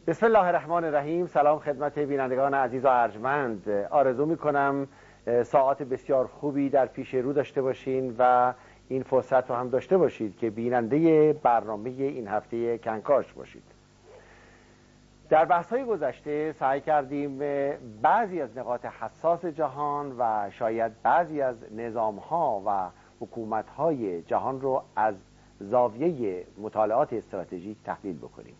بسم الله الرحمن الرحیم. سلام خدمت بینندگان عزیز و ارجمند. آرزو میکنم ساعات بسیار خوبی در پیش رو داشته باشین و این فرصت رو هم داشته باشید که بیننده برنامه این هفته کنکاش باشید. در بحث‌های گذشته سعی کردیم بعضی از نقاط حساس جهان و شاید بعضی از نظام‌ها و حکومت‌های جهان رو از زاویه مطالعات استراتژیک تحلیل بکنیم.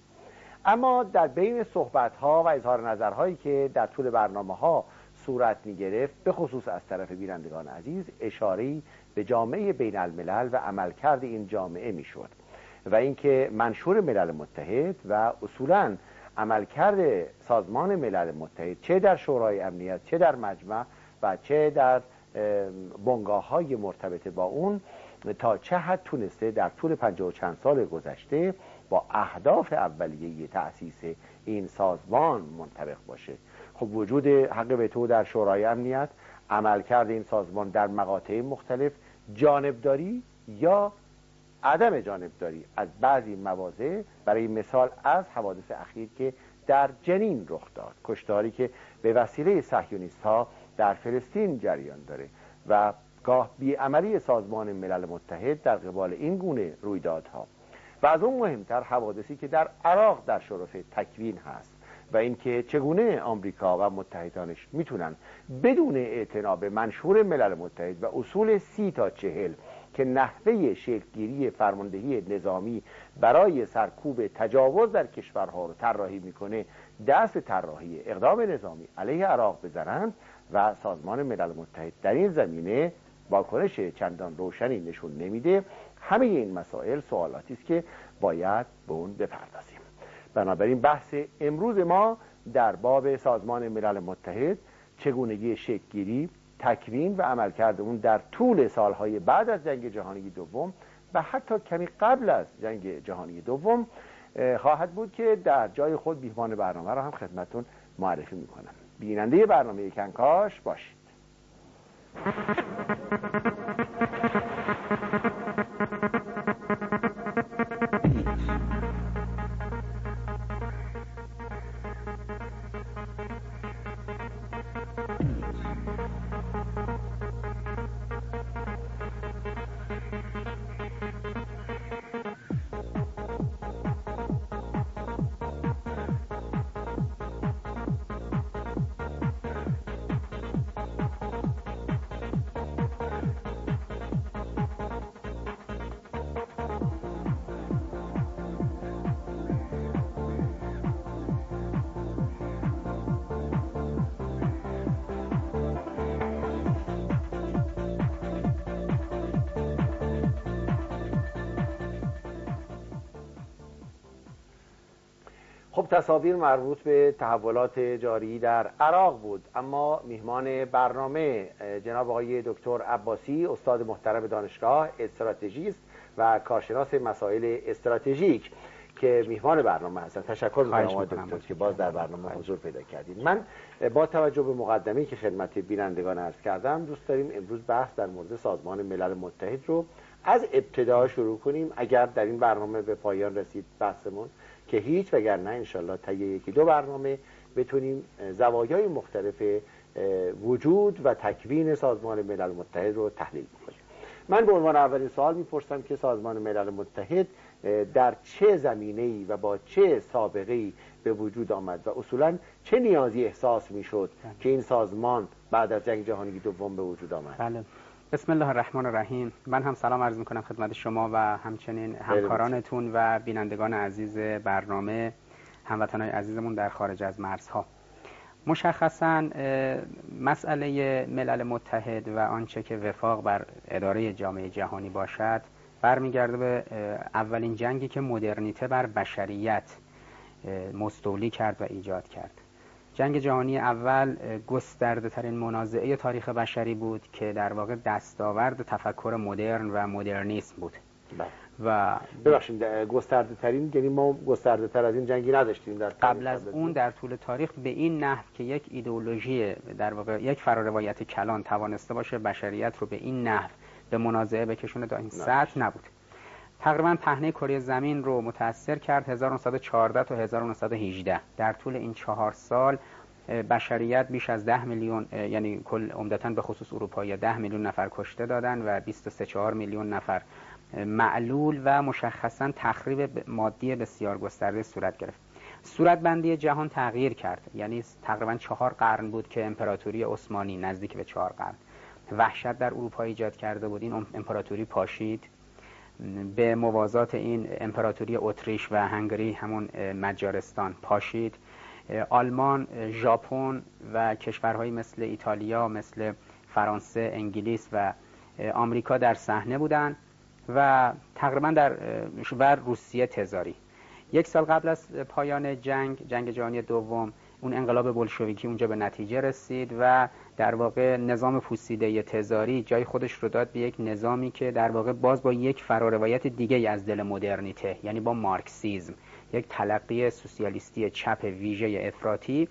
اما در بین صحبت‌ها و اظهار نظرهایی که در طول برنامه‌ها صورت می‌گرفت، به خصوص از طرف بینندگان عزیز، اشاره‌ای به جامعه بین الملل و عملکرد این جامعه می‌شد و اینکه منشور ملل متحد و اصولاً عملکرد سازمان ملل متحد، چه در شورای امنیت، چه در مجمع و چه در بنگاه‌های مرتبط با اون، تا چه حد تونسته در طول 50 و چند سال گذشته با اهداف اولیه تأسیس این سازمان منطبق باشه. خب وجود حق وتو در شورای امنیت، عملکرد این سازمان در مقاطع مختلف، جانبداری یا عدم جانبداری از بعضی مواضع، برای مثال از حوادث اخیر که در جنین رخ داد، کشتاری که به وسیله صهیونیست‌ها در فلسطین جریان داره و گاه بیعملی سازمان ملل متحد در قبال این گونه رویدادها، و از اون مهمتر حوادثی که در عراق در شرف تکوین هست و اینکه چگونه آمریکا و متحدانش میتونن بدون اعتنا به منشور ملل متحد و اصول 30 تا 40 که نحوه شکلگیری فرماندهی نظامی برای سرکوب تجاوز در کشورها رو طراحی میکنه، دست به طراحی اقدام نظامی علیه عراق بزنند و سازمان ملل متحد در این زمینه واکنش چندان روشنی نشون نمیده. همه این مسائل سوالاتی است که باید به اون بپردازیم. بنابراین بحث امروز ما در باب سازمان ملل متحد، چگونگی شکلگیری، تکوین و عملکرد اون در طول سالهای بعد از جنگ جهانی دوم و حتی کمی قبل از جنگ جهانی دوم خواهد بود که در جای خود میهمان برنامه را هم خدمتتون معرفی میکنم. بیننده برنامه کنکاش باشید. خب تصاویر مربوط به تحولات جاری در عراق بود، اما میهمان برنامه جناب آقای دکتر عباسی، استاد محترم دانشگاه، استراتژیست و کارشناس مسائل استراتژیک که میهمان برنامه هستند. تشکر می‌کنم آقای دکتر که باز در برنامه حضور پیدا کردید. من با توجه به مقدمه‌ای که خدمت بینندگان عرض کردم، دوست داریم امروز بحث در مورد سازمان ملل متحد رو از ابتدا شروع کنیم. اگر در این برنامه به پایان رسید بحثمون که هیچ، وگرنه انشالله طی یکی دو برنامه بتونیم زوایای مختلف وجود و تکوین سازمان ملل متحد رو تحلیل کنیم. من به عنوان اولین سوال میپرسم که سازمان ملل متحد در چه زمینه‌ای و با چه سابقه‌ای به وجود آمد و اصولاً چه نیازی احساس میشد که این سازمان بعد از جنگ جهانی دوم به وجود آمد؟ بله. بسم الله الرحمن الرحیم. من هم سلام عرض میکنم خدمت شما و همچنین همکارانتون و بینندگان عزیز برنامه، هموطنان عزیزمون در خارج از مرزها. مشخصاً مسئله ملل متحد و آنچه که وفاق بر اداره جامعه جهانی باشد برمیگرده به اولین جنگی که مدرنیته بر بشریت مستولی کرد و ایجاد کرد. جنگ جهانی اول گسترده ترین منازعه تاریخ بشری بود که در واقع دستاورد تفکر مدرن و مدرنیسم بود. و ببخشید گسترده ترین یعنی ما گسترده تر از این جنگی نداشتیم در قبل از اون در طول تاریخ به این نحو که یک ایدئولوژی در واقع یک فراروایت کلان توانسته باشه بشریت رو به این نحو به منازعه بکشونه تا این سطح نبود. تقریبا پهنه کره زمین رو متاثر کرد 1914 تا 1918. در طول این 4 سال بشریت بیش از 10 میلیون، یعنی کل عمدتاً به خصوص اروپایی 10 میلیون نفر کشته دادن و 23-4 میلیون نفر معلول و مشخصاً تخریب مادی بسیار گسترده صورت گرفت. صورتبندی جهان تغییر کرد، یعنی تقریباً 4 قرن بود که امپراتوری عثمانی نزدیک به 4 قرن وحشت در اروپا ایجاد کرده بود. این امپراتوری پاشید، به موازات این امپراتوری اتریش و هنگری، همون مجارستان، پاشید. آلمان، ژاپن و کشورهایی مثل ایتالیا، مثل فرانسه، انگلیس و آمریکا در صحنه بودند و تقریبا در روسیه تزاری. 1 سال قبل از پایان جنگ جهانی دوم، اون انقلاب بولشویکی اونجا به نتیجه رسید و در واقع نظام پوسیده تزاری جای خودش رو داد به یک نظامی که در واقع باز با یک فراروایت دیگه از دل مدرنیته، یعنی با مارکسیسم، یک تلقی سوسیالیستی چپ ویژه افراطی،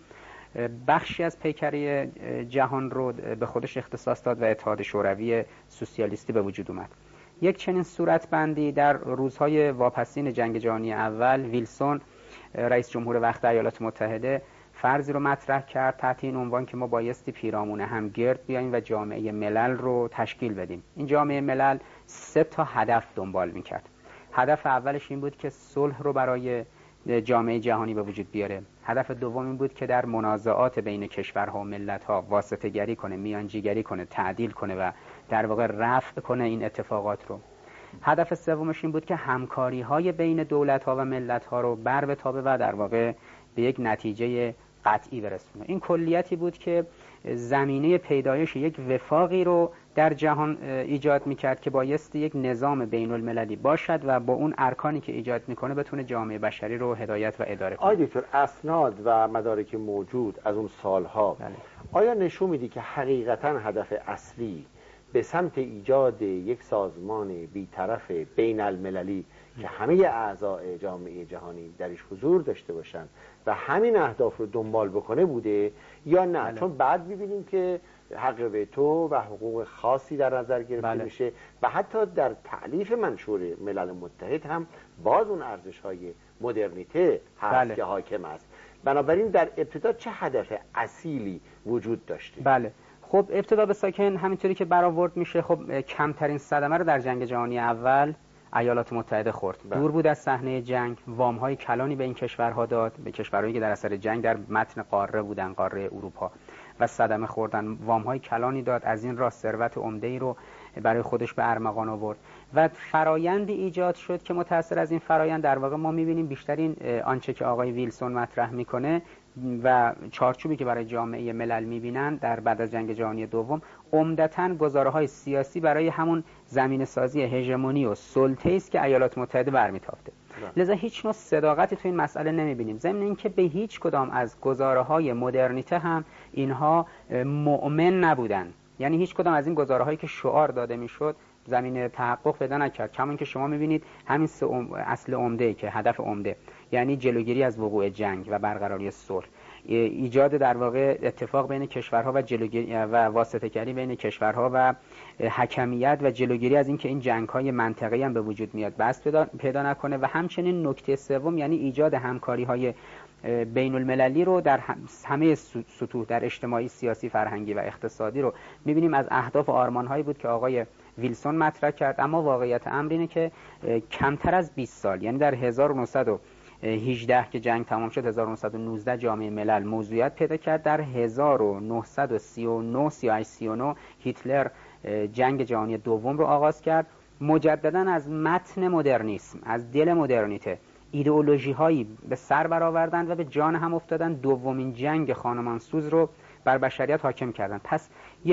بخشی از پیکره جهان رو به خودش اختصاص داد و اتحاد شوروی سوسیالیستی به وجود اومد. یک چنین صورتبندی در روزهای واپسین جنگ جهانی اول، ویلسون رئیس جمهور وقت ایالات متحده فرضی رو مطرح کرد تحت این عنوان که ما بایستی پیرامون هم گرد بیاییم و جامعه ملل رو تشکیل بدیم. این جامعه ملل 3 تا هدف دنبال میکرد. هدف اولش این بود که صلح رو برای جامعه جهانی به وجود بیاره. هدف دوم این بود که در منازعات بین کشورها و ملت‌ها واسطه‌گری کنه، میانجیگری کنه، تعدیل کنه و در واقع رفع کنه این اتفاقات رو. هدف سومش این بود که همکاری‌های بین دولت‌ها و ملت‌ها رو بر بتابه و در واقع به یک نتیجه قطعی برسونه. این کلیتی بود که زمینه پیدایش یک وفاقی رو در جهان ایجاد میکرد که بایستی یک نظام بین المللی باشد و با اون ارکانی که ایجاد میکنه بتونه جامعه بشری رو هدایت و اداره کنه. آقای دکتر، اسناد و مدارک موجود از اون سالها آیا نشون میدی که حقیقتا هدف اصلی به سمت ایجاد یک سازمان بیطرف بین المللی که همه اعضای جامعه جهانی درش حضور داشته باشن و همین اهداف رو دنبال بکنه بوده یا نه؟ چون بعد می‌بینیم که حق وتو و حقوق خاصی در نظر گرفته میشه و حتی در تألیف منشور ملل متحد هم باز اون ارزش‌های مدرنیته هست که حاکم است. بنابراین در ابتدا چه هدف اصیلی وجود داشته؟ خب ابتدا به ساکن همینطوری که برآورد میشه، خب کمترین صدمه رو در جنگ جهانی اول ایالات متحده خورد. دور بود از صحنه جنگ، وام‌های کلانی به این کشورها داد، به کشورهایی که در اثر جنگ در متن قاره بودن، قاره اروپا، و صدمه خوردن. وام‌های کلانی داد، از این راه ثروت عمده‌ای رو برای خودش به ارمغان آورد و فرایندی ایجاد شد که متأثر از این فرایند در واقع ما می‌بینیم بیشترین آنچه که آقای ویلسون مطرح میکنه و چارچوبی که برای جامعه ملل می‌بینن در بعد از جنگ جهانی دوم عمدتاً گزاره‌های سیاسی برای همون زمینه سازی هژمونی و سلطه‌ای است که ایالات متحده برمی‌تافته. لذا هیچ نوع صداقتی تو این مسئله نمی‌بینیم، ضمن اینکه به هیچ کدام از گزاره‌های مدرنیته هم اینها مؤمن نبودن. یعنی هیچ کدام از این گزاره‌هایی که شعار داده میشد زمینه تحقق پیدا نکرد. کما اینکه شما می‌بینید همین اصل عمده که هدف عمده، یعنی جلوگیری از وقوع جنگ و برقراری صلح، ایجاد در واقع اتفاق بین کشورها و جلوگیری و واسطه‌گری بین کشورها و حکمیت و جلوگیری از اینکه این جنگ‌های منطقه‌ای هم به وجود میاد بس پیدا نکنه. و همچنین نکته سوم یعنی ایجاد همکاری‌های بین المللی رو در همه سطوح، در اجتماعی، سیاسی، فرهنگی و اقتصادی رو می‌بینیم از اهداف و آرمان‌هایی بود که آقای ویلسون مطرح کرد. اما واقعیت امر اینه که کمتر از 20 سال، یعنی در 1918 که جنگ تمام شد، 1919 جامعه ملل موضوعیت پیدا کرد. در 1939 هیتلر جنگ جهانی دوم رو آغاز کرد. مجددا از متن مدرنیسم، از دل مدرنیته، ایدئولوژی هایی به سر برآوردند و به جان هم افتادن. دومین جنگ خانمانسوز رو بر بشریت حاکم کردند. پس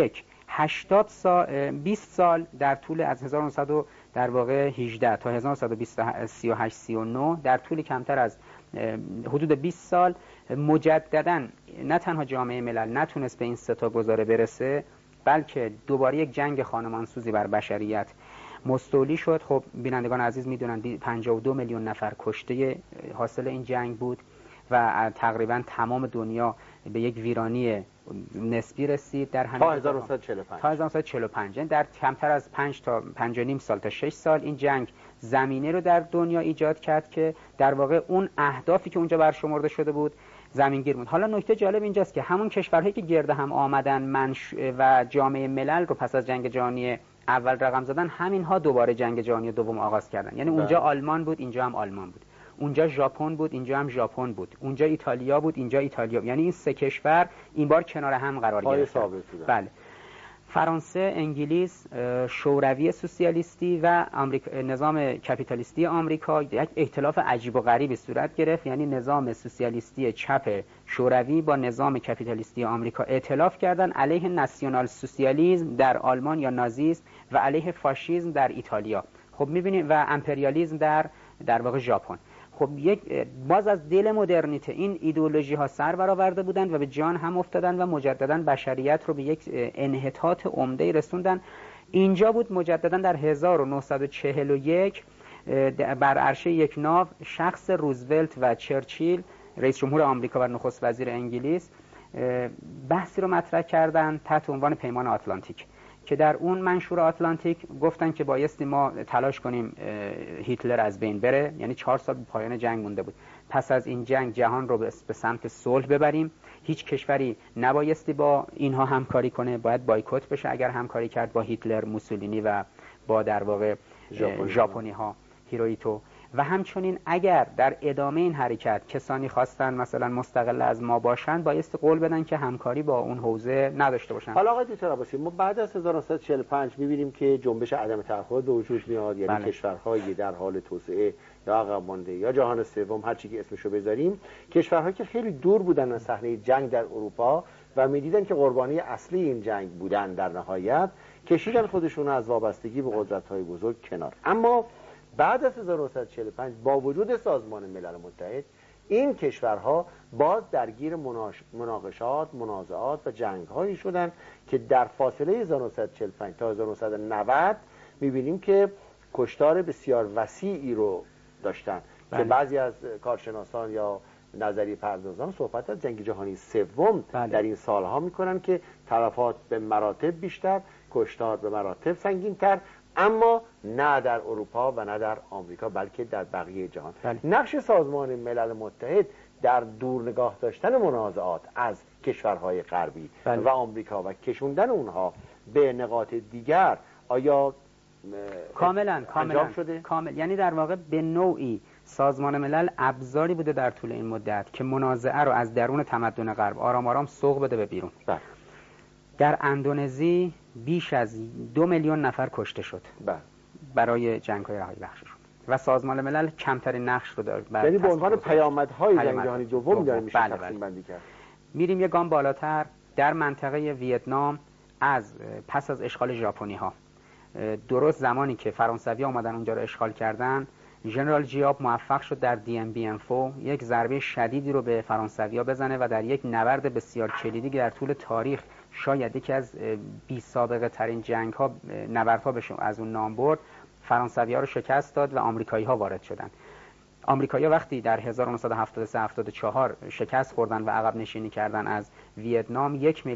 20 سال در طول از 1918 تا 1938-39 در طول کمتر از حدود 20 سال مجددا نه تنها جامعه ملل نتونست به این 3 تا گزاره برسه، بلکه دوباره یک جنگ خانمانسوزی بر بشریت مستولی شد. خب بینندگان عزیز میدونن 52 میلیون نفر کشته حاصل این جنگ بود و تقریبا تمام دنیا به یک ویرانی نسبی رسید در همین تا 1945 تا 1945. یعنی در کمتر از 5 تا 5.5 سال تا 6 سال این جنگ زمینه رو در دنیا ایجاد کرد که در واقع اون اهدافی که اونجا برشمرده شده بود زمینگیر بود. حالا نکته جالب اینجاست که همون کشورهایی که گرد هم آمدن و جامعه ملل رو پس از جنگ جهانی اول رقم زدن، همینها دوباره جنگ جهانی دوم آغاز کردن. یعنی اونجا آلمان بود، اینجا هم آلمان بود. اونجا ژاپن بود، اینجا هم ژاپن بود. اونجا ایتالیا بود، اینجا ایتالیا. یعنی این سه کشور این بار کنار هم قرار گرفتن. بله. فرانسه، انگلیس، شوروی سوسیالیستی و نظام کپیتالیستی آمریکا یک ائتلاف عجیب و غریبی صورت گرفت. یعنی نظام سوسیالیستی چپ شوروی با نظام کپیتالیستی آمریکا ائتلاف کردن علیه ناسیونال سوسیالیسم در آلمان یا نازیسم و علیه فاشیسم در ایتالیا. خب می‌بینید و امپریالیسم در واقع ژاپن. خب باز از دل مدرنیته این ایدئولوژی ها سر برآورده بودند و به جان هم افتادن و مجددا بشریت رو به یک انحطاط عمده رسوندن. اینجا بود مجددا در 1941 بر عرشه یک ناو شخص روزولت و چرچیل رئیس جمهور آمریکا و نخست وزیر انگلیس بحثی رو مطرح کردن تحت عنوان پیمان آتلانتیک که در اون منشور آتلانتیک گفتن که بایستی ما تلاش کنیم هیتلر از بین بره. یعنی 4 سال به پایان جنگ مونده بود. پس از این جنگ جهان رو به سمت صلح ببریم. هیچ کشوری نبایستی با اینها همکاری کنه، باید بایکوت بشه اگر همکاری کرد با هیتلر، موسولینی و با در واقع ژاپنی ها، هیروهیتو. و همچنین اگر در ادامه این حرکت کسانی خواستن مثلا مستقل از ما باشن، بایستی قول بدن که همکاری با اون حوزه نداشته باشن. حالا آقای دکتر عباسی، ما بعد از 1945 می‌بینیم که جنبش عدم تعهد به وجود میاد. یعنی کشورهایی در حال توسعه یا عقب مانده یا جهان سوم، هر چی که اسمشو بذاریم، کشورهایی که خیلی دور بودن از صحنه جنگ در اروپا و می‌دیدن که قربانی اصلی این جنگ بودن، در نهایت کشیدن خودشون از وابستگی به قدرت‌های بزرگ کنار. اما بعد از 1945 با وجود سازمان ملل متحد این کشورها باز درگیر مناقشات، منازعات و جنگ‌هایی شدند که در فاصله 1945 تا 1990 می‌بینیم که کشتار بسیار وسیعی رو داشتن. که بعضی از کارشناسان یا نظری پردازان صحبت از جنگ جهانی سوم در این سالها می‌کنن که تلفات به مراتب بیشتر، کشتار به مراتب سنگین‌تر، اما نه در اروپا و نه در آمریکا بلکه در بقیه جهان. نقش سازمان ملل متحد در دور نگاه داشتن منازعات از کشورهای غربی و آمریکا و کشوندن اونها به نقاط دیگر آیا کاملا انجام شده؟ یعنی در واقع به نوعی سازمان ملل ابزاری بوده در طول این مدت که منازعه رو از درون تمدن غرب آرام آرام سوق بده به بیرون. در اندونزی بیش از 2 میلیون نفر کشته شد برای جنگ‌های رهایی بخششون و سازمان ملل کمترین نقش رو داره. یعنی به عنوان پیامدهای جنگ جهانی دوم داره میشه تقسیم بندی کرد. میریم یه گام بالاتر. در منطقه ویتنام پس از اشغال ژاپنی‌ها، درست زمانی که فرانسوی‌ها اومدن اونجا رو اشغال کردن، ژنرال جیاب موفق شد در دی ام بی انفو یک ضربه شدیدی رو به فرانسوی‌ها بزنه و در یک نبرد بسیار کلیدی که در طول تاریخ شاید یکی از بی سابقه ترین جنگ‌ها، نبردها بشه از اون نام برد، فرانسوی‌ها رو شکست داد و آمریکایی‌ها وارد شدن. آمریکایی‌ها وقتی در 1973-74 شکست خوردن و عقب نشینی کردن از ویتنام،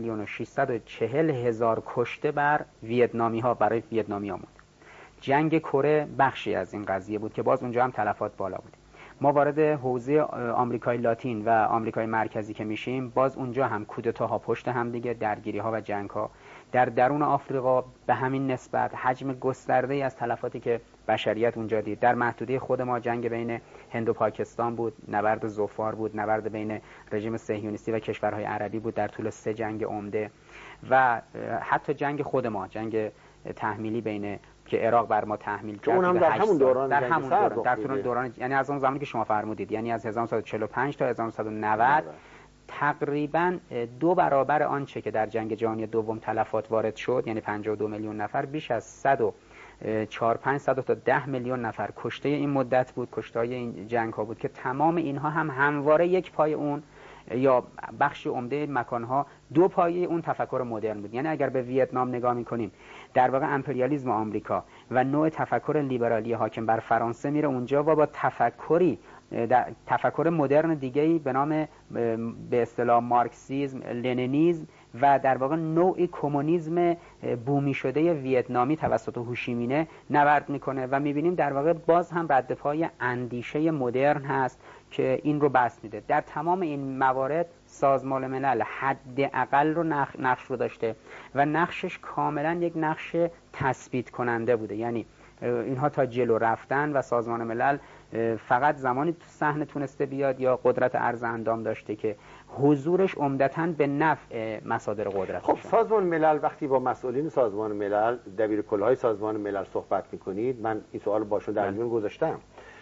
1,640,000 کشته بر ویتنامی‌ها برای ویتنامی‌ها بود. جنگ کره بخشی از این قضیه بود که باز اونجا هم تلفات بالا بود. ما وارد حوزه آمریکای لاتین و آمریکای مرکزی که میشیم، باز اونجا هم کودتاها پشت هم دیگه، درگیری‌ها و جنگ‌ها. در درون آفریقا به همین نسبت حجم گسترده‌ای از تلفاتی که بشریت اونجا دید. در محدوده خود ما جنگ بین هند و پاکستان بود، نبرد ظفار بود، نبرد بین رژیم صهیونیستی و کشورهای عربی بود در طول 3 جنگ عمده و حتی جنگ خود ما، جنگ تحمیلی بین که عراق بر ما تحمیل کرد. اون هم در همون دوران در طول دوران، یعنی از اون زمانی که شما فرمودید، یعنی از 1945 تا 1990 تقریباً 2 برابر آنچه که در جنگ جهانی دوم تلفات وارد شد، یعنی 52 میلیون نفر، بیش از 104-500 تا 10 میلیون نفر کشته این مدت بود، کشته این جنگ ها بود که تمام اینها هم همواره یک پای اون یا بخش عمده مکانها دو پایه اون تفکر مدرن بود. یعنی اگر به ویتنام نگاه میکنیم، در واقع امپریالیسم آمریکا و نوع تفکر لیبرالی حاکم بر فرانسه میره اونجا و با تفکر مدرن دیگه‌ای به نام به اصطلاح مارکسیسم، لنینیسم و در واقع نوعی کمونیسم بومی شده ویتنامی توسط هوشیمینه نبرد میکنه و میبینیم در واقع باز هم رد پای اندیشه مدرن هست که این رو بس میده. در تمام این موارد سازمان ملل حداقل رو نقش رو داشته و نقشش کاملا یک نقش تثبیت کننده بوده. یعنی اینها تا جلو رفتن و سازمان ملل فقط زمانی تو صحنه تونسته بیاد یا قدرت عرض اندام داشته که حضورش عمدتاً به نفع مصادر قدرت. خب سازمان ملل، وقتی با مسئولین سازمان ملل، دبیرکلهای سازمان ملل صحبت میکنید، من این سوال باشون در میون گذاشتم،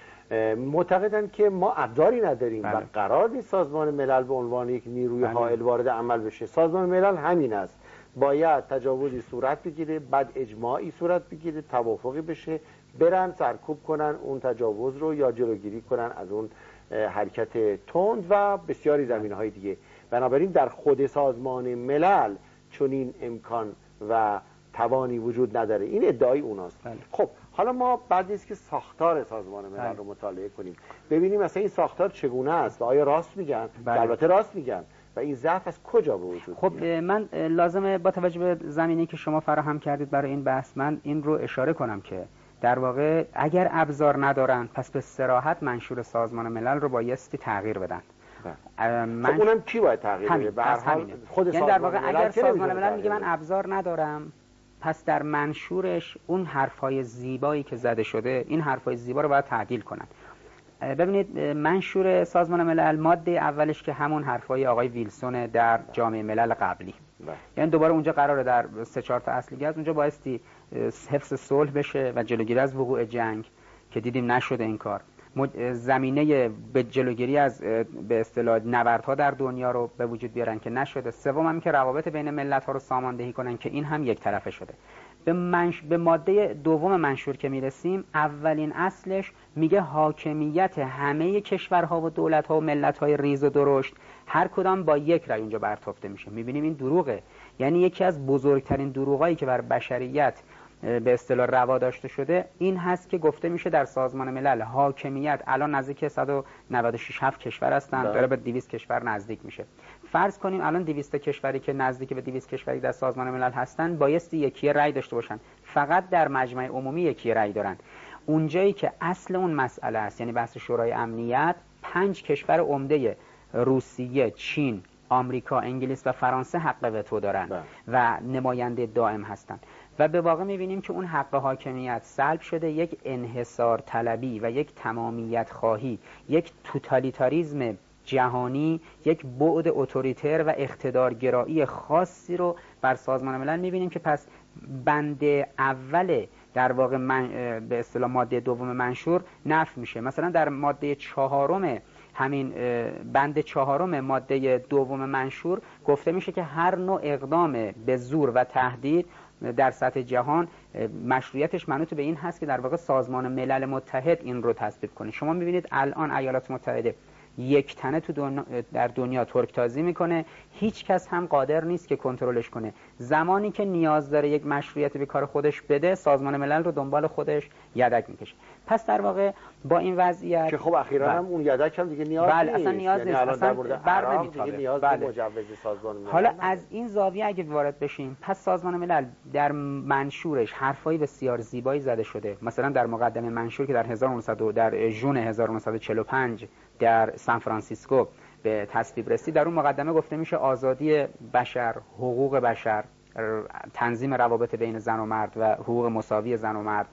معتقدن که ما ابزاری نداریم و قرار نیست سازمان ملل به عنوان یک نیروی حائل وارد عمل بشه. سازمان ملل همین است، باید تجاوزی صورت بگیره، بعد اجماعی صورت بگیره، توافقی بشه، برن سرکوب کنن اون تجاوز رو یا جلوگیری کنن از اون حرکت تند و بسیاری زمینه‌های دیگه. بنابراین در خود سازمان ملل چنین امکان و توانی وجود نداره. این ادعای اوناست. خب حالا ما بعد نیست که ساختار سازمان ملل رو مطالعه کنیم، ببینیم مثلا این ساختار چگونه است و آیا راست میگن؟ البته راست میگن. و این ضعف از کجا به وجود خب من لازمه با توجه به زمینه‌ای که شما فراهم کردید برای این بحث من این رو اشاره کنم که در واقع اگر ابزار ندارن پس به صراحت منشور سازمان ملل رو بایستی تغییر بدن. خب اونم کی باید تغییر بده؟ به هر حال خود یعنی در واقع اگر سازمان ملل میگه من ابزار ندارم، پس در منشورش اون حرفای زیبایی که زده شده این حرفای زیبا رو باید تعدیل کنن. ببینید منشور سازمان ملل ماده اولش که همون حرفای آقای ویلسون در جامعه ملل قبلی، یعنی دوباره اونجا قراره در 3-4 تا اصلی از اونجا بایستی حفظ صلح بشه و جلوگیری از وقوع جنگ که دیدیم نشده این کار، زمینه به جلوگیری از به اصطلاح نبردها در دنیا رو به وجود بیارن که نشده، سوم هم که روابط بین ملت‌ها رو ساماندهی کنن که این هم یک طرفه شده. به ماده دوم منشور که میرسیم، اولین اصلش میگه حاکمیت همه کشورها و دولت‌ها و ملت‌های ریز و درشت هر کدام با یک رأی اونجا برتافته میشه. میبینیم این دروغه، یعنی یکی از بزرگترین دروغایی که بر بشریت به اصطلاح روا داشته شده این هست که گفته میشه در سازمان ملل حاکمیت الان نزدیک 196 کشور هستن، داره به 200 کشور نزدیک میشه. فرض کنیم الان 200 کشوری که نزدیک به 200 کشوری در سازمان ملل هستن بایستی یکی رأی داشته باشن، فقط در مجمع عمومی یکی رأی دارن. اونجایی که اصل اون مسئله است، یعنی بحث شورای امنیت، 5 کشور عمده روسیه، چین، آمریکا، انگلیس و فرانسه حق وتو دارن و نماینده دائم هستن و به واقع می‌بینیم که اون حق حاکمیت سلب شده. یک انحصار طلبی و یک تمامیت خواهی، یک توتالیتاریسم جهانی، یک بعد اتوریتر و اقتدارگرایی خاصی رو بر سازمان ملل می‌بینیم که پس بند اول در واقع به اصطلاح ماده دوم منشور نفی میشه. مثلا در ماده 4 همین بند 4 ماده دوم منشور گفته میشه که هر نوع اقدام به زور و تهدید در سطح جهان مشروعیتش منوط به این هست که در واقع سازمان ملل متحد این رو تصویب کنه. شما میبینید الان ایالات متحده یک تنه در دنیا ترکتازی میکنه، هیچ کس هم قادر نیست که کنترلش کنه. زمانی که نیاز داره یک مشروعیت به کار خودش بده، سازمان ملل رو دنبال خودش یدک میکشه. پس در واقع با این وضعیت که خب اخیراً هم اون یدک هم دیگه نیاز نیست. اصلا نیاز نیست. یعنی اصلا بر نمیتابه. نیاز به مجوز سازمان ملل. حالا از این زاویه اگه وارد بشیم، پس سازمان ملل در منشورش حرفای بسیار زیبایی زده شده. مثلا در مقدمه منشور که در ژون 1945 در سان فرانسیسکو به تصویب رسید، در اون مقدمه گفته میشه آزادی بشر، حقوق بشر، تنظیم روابط بین زن و مرد و حقوق مساوی زن و مرد،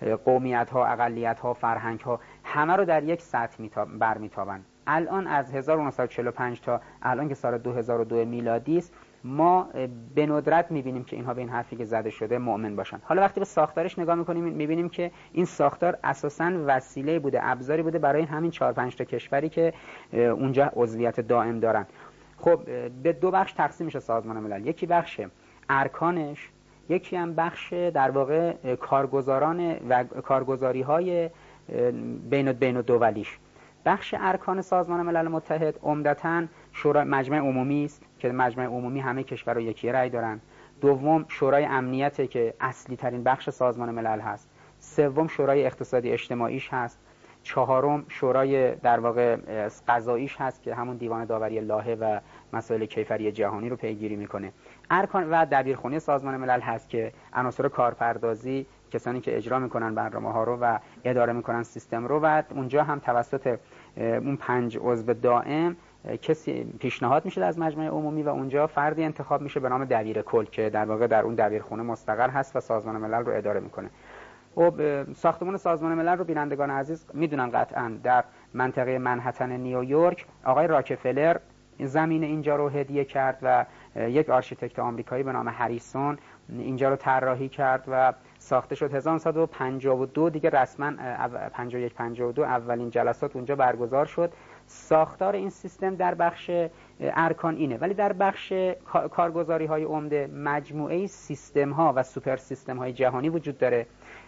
قومیت ها، اقلیت ها، فرهنگ ها، همه رو در یک سطح برمیتابند. الان از 1945 تا الان که سال 2002 میلادی است، ما به ندرت میبینیم که اینها به این حرفی که زده شده مؤمن باشن. حالا وقتی به ساختارش نگاه میکنیم میبینیم که این ساختار اساساً وسیله بوده، ابزاری بوده برای همین 4-5 تا کشوری که اونجا عضویت دائم دارن. خب به دو بخش تقسیم میشه سازمان ملل، یکی بخش ارکانش، یکی هم بخش در واقع کارگزاران و کارگزاری‌های بین دولیش. بخش ارکان سازمان ملل متحد عمدتاً شورای مجمع عمومی است که مجمع عمومی همه کشورها یکی رأی دارن. دوم شورای امنیت که اصلی ترین بخش سازمان ملل هست. سوم شورای اقتصادی اجتماعیش هست. چهارم شورای در واقع قضاییش هست که همون دیوان داوری لاهه و مسائل کیفری جهانی رو پیگیری میکنه. ارکان و دبیرخونه سازمان ملل هست که عناصر کارپردازی، کسانی که اجرا میکنن برنامه‌ها رو و اداره میکنن سیستم رو، و اونجا هم توسط اون 5 عضو دائم کسی پیشنهاد میشه از مجمع عمومی و اونجا فردی انتخاب میشه به نام دبیر کل که در واقع در اون دبیرخونه مستقر هست و سازمان ملل رو اداره میکنه. و ساختمان سازمان ملل رو بینندگان عزیز میدونن قطعا در منطقه منهتن نیویورک آقای راکفلر زمین اینجا رو هدیه کرد و یک آرشیتکت آمریکایی به نام هریسون اینجا رو طراحی کرد و ساخته شد. 1952 دیگه رسما 51-52 اولین جلسات اونجا برگزار شد. ساختار این سیستم در بخش ارکان اینه، ولی در بخش کارگزاری های عمده مجموعه سیستم ها و سوپر سیستم های جهانی وجود داره.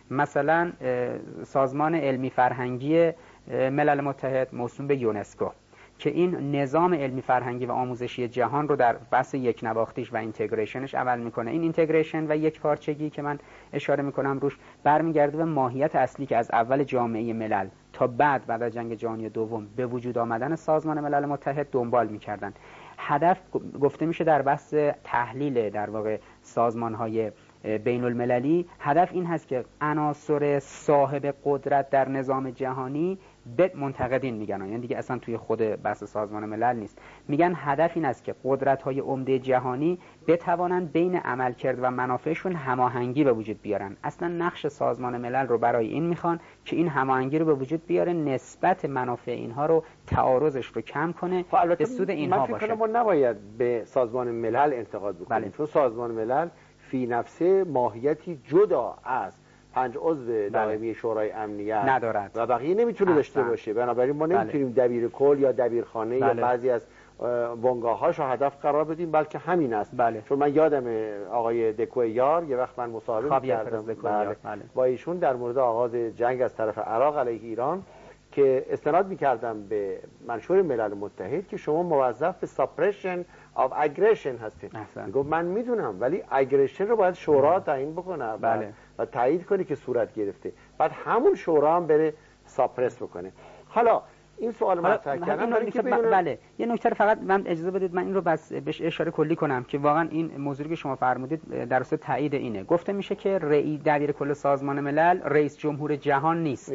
مثلا سازمان علمی فرهنگی ملل متحد موسوم به یونسکو که این نظام علمی فرهنگی و آموزشی جهان رو در بحث یک نواختیش و اینتگریشنش عمل میکنه. این اینتگریشن و یک پارچگی که من اشاره میکنم روش برمیگرده به ماهیت اصلی که از اول جامعه ملل تا بعد از جنگ جهانی دوم به وجود آمدن سازمان ملل متحد دنبال میکردن. هدف گفته میشه در بحث تحلیل در واقع سازمان‌های بین المللی، هدف این هست که عناصر صاحب قدرت در نظام جهانی به منتقدین میگن، یعنی دیگه اصلا توی خود بحث سازمان ملل نیست، میگن هدف این است که قدرت‌های عمده جهانی بتوانند بین عملکرد و منافعشون هماهنگی به وجود بیارن. اصلا نقش سازمان ملل رو برای این میخوان که این هماهنگی رو به وجود بیاره، نسبت منافع اینها رو تعارضش رو کم کنه، به سود اینها باشه. من فکر کنم ما نباید به سازمان ملل انتقاد بکنیم، چون سازمان ملل فی نفسه ماهیتی جدا از 5 عضو دائمی شورای امنیت ندارد و بقیه نمیتونه داشته باشه. بنابراین ما نمیتونیم دبیر کل یا دبیرخانه یا بعضی از بنگاه‌هاش رو هدف قرار بدیم، بلکه همین است. چون من یادم آقای دکویار یه وقت من مصاحبه کردم با ایشون در مورد آغاز جنگ از طرف عراق علیه ایران که استناد می‌کردم به منشور ملل متحد که شما موظف به ساپرشن آف اگریشن هستید. میگم من میدونم، ولی اگریشن رو باید شورا تعیین بکنه و تایید کنه که صورت گرفته، بعد همون شورا هم بره ساپرس بکنه. حالا این سوال مطرح کردم بله یه نکته فقط من اجازه بدید من این رو بس بهش اشاره کلی کنم که واقعا این موضوعی که شما فرمودید در اصل تایید اینه. گفته میشه که دبیر کل سازمان ملل رئیس جمهور جهان نیست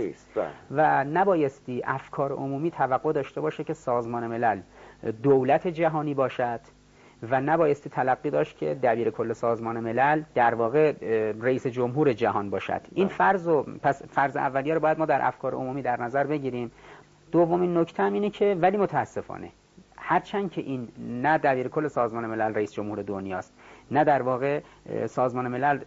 و نبایستی افکار عمومی توقع داشته باشه که سازمان ملل دولت جهانی باشد و نبایستی تلقی داشت که دبیر کل سازمان ملل در واقع رئیس جمهور جهان باشد. این فرض اولیه رو باید ما در افکار عمومی در نظر بگیریم. دومین نکته هم اینه که ولی متاسفانه هرچند که این نه دبیر کل سازمان ملل رئیس جمهور دنیاست، نه در واقع سازمان ملل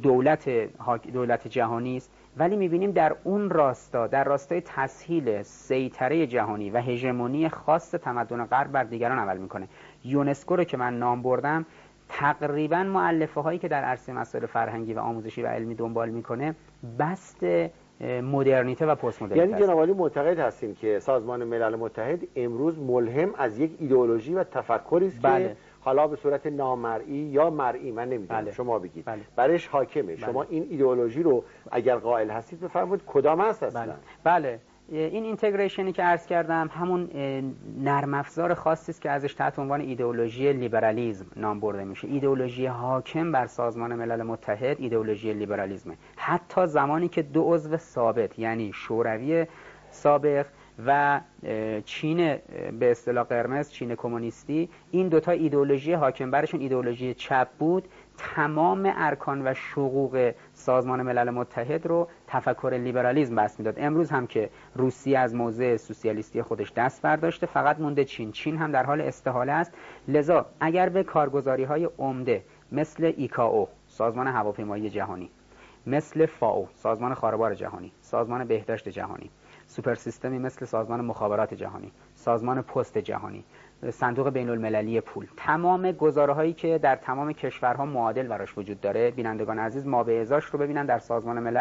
دولت جهانی است، ولی می‌بینیم در اون راستا، در راستای تسهیل سیطره جهانی و هژمونی خاص تمدن غرب بر دیگران عمل میکنه. یونسکو رو که من نام بردم، تقریبا مؤلفه هایی که در عرصه مسائل فرهنگی و آموزشی و علمی دنبال میکنه بست مدرنیته و پست مدرنیته. یعنی جناب عالی معتقد هستیم که سازمان ملل متحد امروز ملهم از یک ایدئولوژی و تفکری است که حالا به صورت نامرئی یا مرئی من نمیدونم شما بگید برش حاکمه. شما این ایدئولوژی رو اگر قائل هستید بفرمایید کدام است اصلا؟ بله این اینتگریشنی که عرض کردم همون نرم افزار خاصی است که ازش تحت عنوان ایدئولوژی لیبرالیسم نام برده میشه. ایدئولوژی حاکم بر سازمان ملل متحد ایدئولوژی لیبرالیسمه. حتی زمانی که 2 عضو ثابت یعنی شوروی سابق و چین به اصطلاح قرمز، چین کمونیستی، این دوتا ایدئولوژی حاکم برشون ایدئولوژی چپ بود، تمام ارکان و شقوق سازمان ملل متحد رو تفکر لیبرالیسم بس میداد. امروز هم که روسیه از موضع سوسیالیستی خودش دست برداشته، فقط مونده چین هم در حال استحاله است. لذا اگر به کارگزاری‌های عمده مثل ایکائو سازمان هواپیمایی جهانی، مثل فائو سازمان خاربار جهانی، سازمان بهداشت جهانی، سوپر سیستمی مثل سازمان مخابرات جهانی، سازمان پست جهانی، صندوق بین المللی پول، تمام گزاره‌هایی که در تمام کشورها معادل براش وجود داره، بینندگان عزیز ما به ازاش رو ببینن در سازمان ملل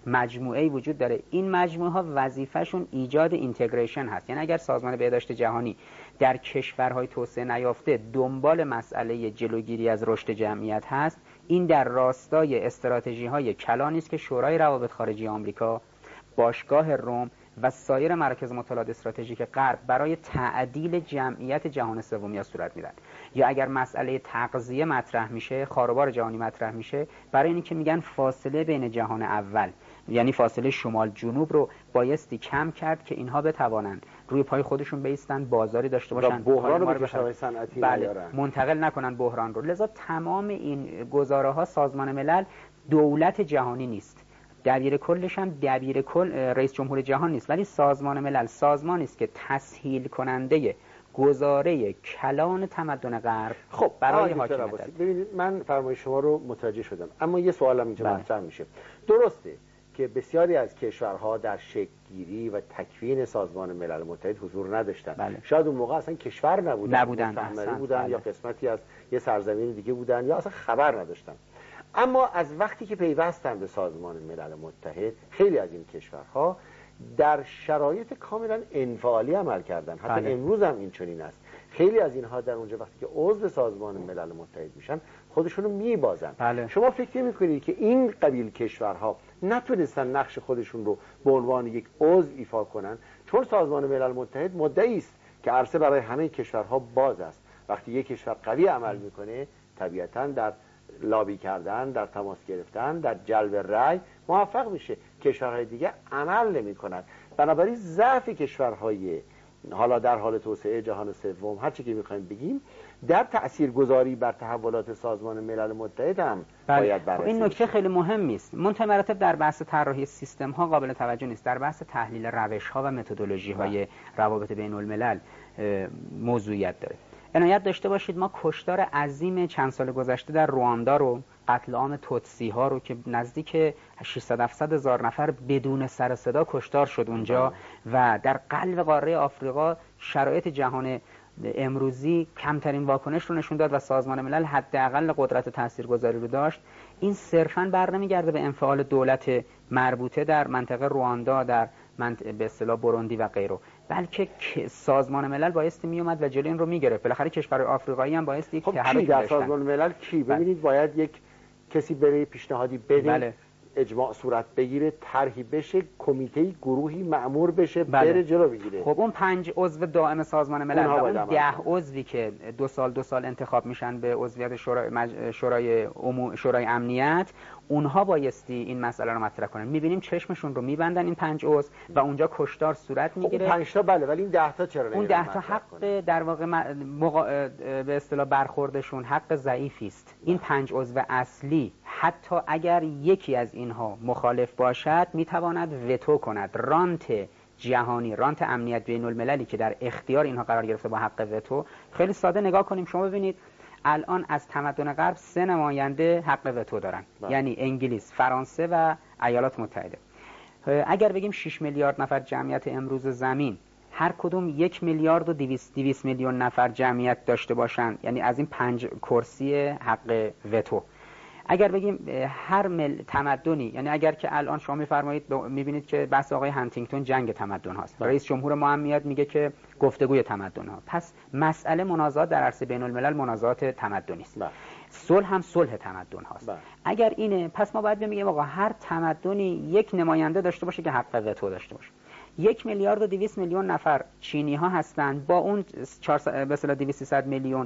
مجموعه‌ای وجود داره. این مجموعه ها وظیفه‌شون ایجاد اینتگریشن هست. یعنی اگر سازمان بهداشت جهانی در کشورهای توسعه نیافته دنبال مسئله جلوگیری از رشد جمعیت هست، این در راستای استراتژی‌های کلانی است که شورای روابط خارجی آمریکا، باشگاه روم و سایر مراکز مطالعات استراتژیک غرب برای تعدیل جمعیت جهان سومی صورت میدن. یا اگر مسئله تغذیه مطرح میشه، خاروبار جهانی مطرح میشه، برای اینی که میگن فاصله بین جهان اول، یعنی فاصله شمال جنوب رو بایستی کم کرد که اینها بتوانن روی پای خودشون بایستن، بازاری داشته باشن، بحران رو به کشورهای صنعتی نیارن، منتقل نکنن بحران رو. لذا تمام این گزاره ها سازمان ملل دولت جهانی نیست، دبیر کلش هم دبیر کل رئیس جمهور جهان نیست، ولی سازمان ملل سازمانی است که تسهیل کننده گزاره کلان تمدن غرب خب برای حاکمیت. ببینید من فرمایش شما رو متوجه شدم، اما یه سوالم اینجا مطرح میشه. درسته که بسیاری از کشورها در شکل‌گیری و تکوین سازمان ملل متحد حضور نداشتن. شاید اون موقع اصلا کشور نبودن بودن یا قسمتی از یه سرزمین دیگه بودن یا اصلا خبر نداشتن. اما از وقتی که پیوستن به سازمان ملل متحد، خیلی از این کشورها در شرایط کاملا انفعالی عمل کردن. حتی امروز هم این چنین است. خیلی از اینها در اونجا وقتی که عضو سازمان ملل متحد میشن خودشونو میبازن. شما فکر میکنید که این قبیل کشورها نتونستن نقش خودشون رو به عنوان یک عضو ایفا کنن؟ چون سازمان ملل متحد مدعی است که عرصه برای همه کشورها باز است. وقتی یک کشور قوی عمل میکنه طبیعتاً در لابی کردن، در تماس گرفتن، در جلب رأی موفق میشه. کشورهای دیگه عمل نمیکنن. بنابراین ضعف کشورهای حالا در حال توسعه جهان سوم، هر چی که میخوایم بگیم، در تاثیرگذاری بر تحولات سازمان ملل متحد هم باید بررسی. این نکته خیلی مهمی است. منتهی مراتب در بحث طراحی سیستم ها قابل توجه نیست. در بحث تحلیل روش ها و متدولوژی های روابط بین الملل موضوعیت داره. عنایت داشته باشید ما کشتار عظیم چند سال گذشته در رواندا رو، قتل عام توتسی ها رو که نزدیک 600-700 هزار نفر بدون سر صدا کشتار شد اونجا و در قلب قاره آفریقا شرایط جهان امروزی کمترین واکنش رو نشون داد و سازمان ملل حداقل قدرت تاثیرگذاری رو داشت. این صرفاً برنمیگرده به انفعال دولت مربوطه در منطقه رواندا، در به اصطلاح بروندی و غیره، بلکه سازمان ملل بایستی می اومد و جلوی این رو میگرفت. بالاخره کشورهای آفریقایی هم بایستی که کی در سازمان ملل کی؟ ببینید باید یک کسی بره پیشنهادی بده، اجماع صورت بگیره، طرحی بشه، کمیته گروهی مأمور بشه، بره جلو بگیره. خب اون 5 عضو دائم سازمان ملل و اون 10 عضوی که 2 سال انتخاب میشن به عضویت شورای امنیت، اونها بایستی این مسئله رو مطرح کنن. میبینیم چشمشون رو میبندن این 5 عضو و اونجا کشتار صورت میگیره. 5 تا بله، ولی این 10 تا چرا اون 10 تا حق در واقع به اصطلاح برخوردشون حق ضعیفی است. این 5 عضو اصلی حتی اگر یکی از اینها مخالف باشد میتواند وتو کند. رانت جهانی، رانت امنیت بین المللی که در اختیار اینها قرار گرفته با حق وتو، خیلی ساده نگاه کنیم. شما ببینید الان از تمدن غرب 3 نماینده حق وتو دارن، یعنی انگلیس، فرانسه و ایالات متحده. اگر بگیم 6 میلیارد نفر جمعیت امروز زمین هر کدوم 1 میلیارد و 200 میلیون نفر جمعیت داشته باشند، یعنی از این 5 کرسی حق وتو، اگر بگیم هر تمدنی، یعنی اگر که الان شما میفرمایید میبینید که بحث آقای هانتینگتون جنگ تمدن هاست، رئیس جمهور ما هم میاد میگه که گفتگوی تمدن ها، پس مسئله منازعات در عرصه بین الملل منازعات تمدنی است، صلح هم صلح تمدن هاست. اگر اینه پس ما باید بگیم آقا هر تمدنی یک نماینده داشته باشه که حق وتو داشته باشه. 1 میلیارد و 200 میلیون نفر چینی ها هستند، با اون 200 میلیون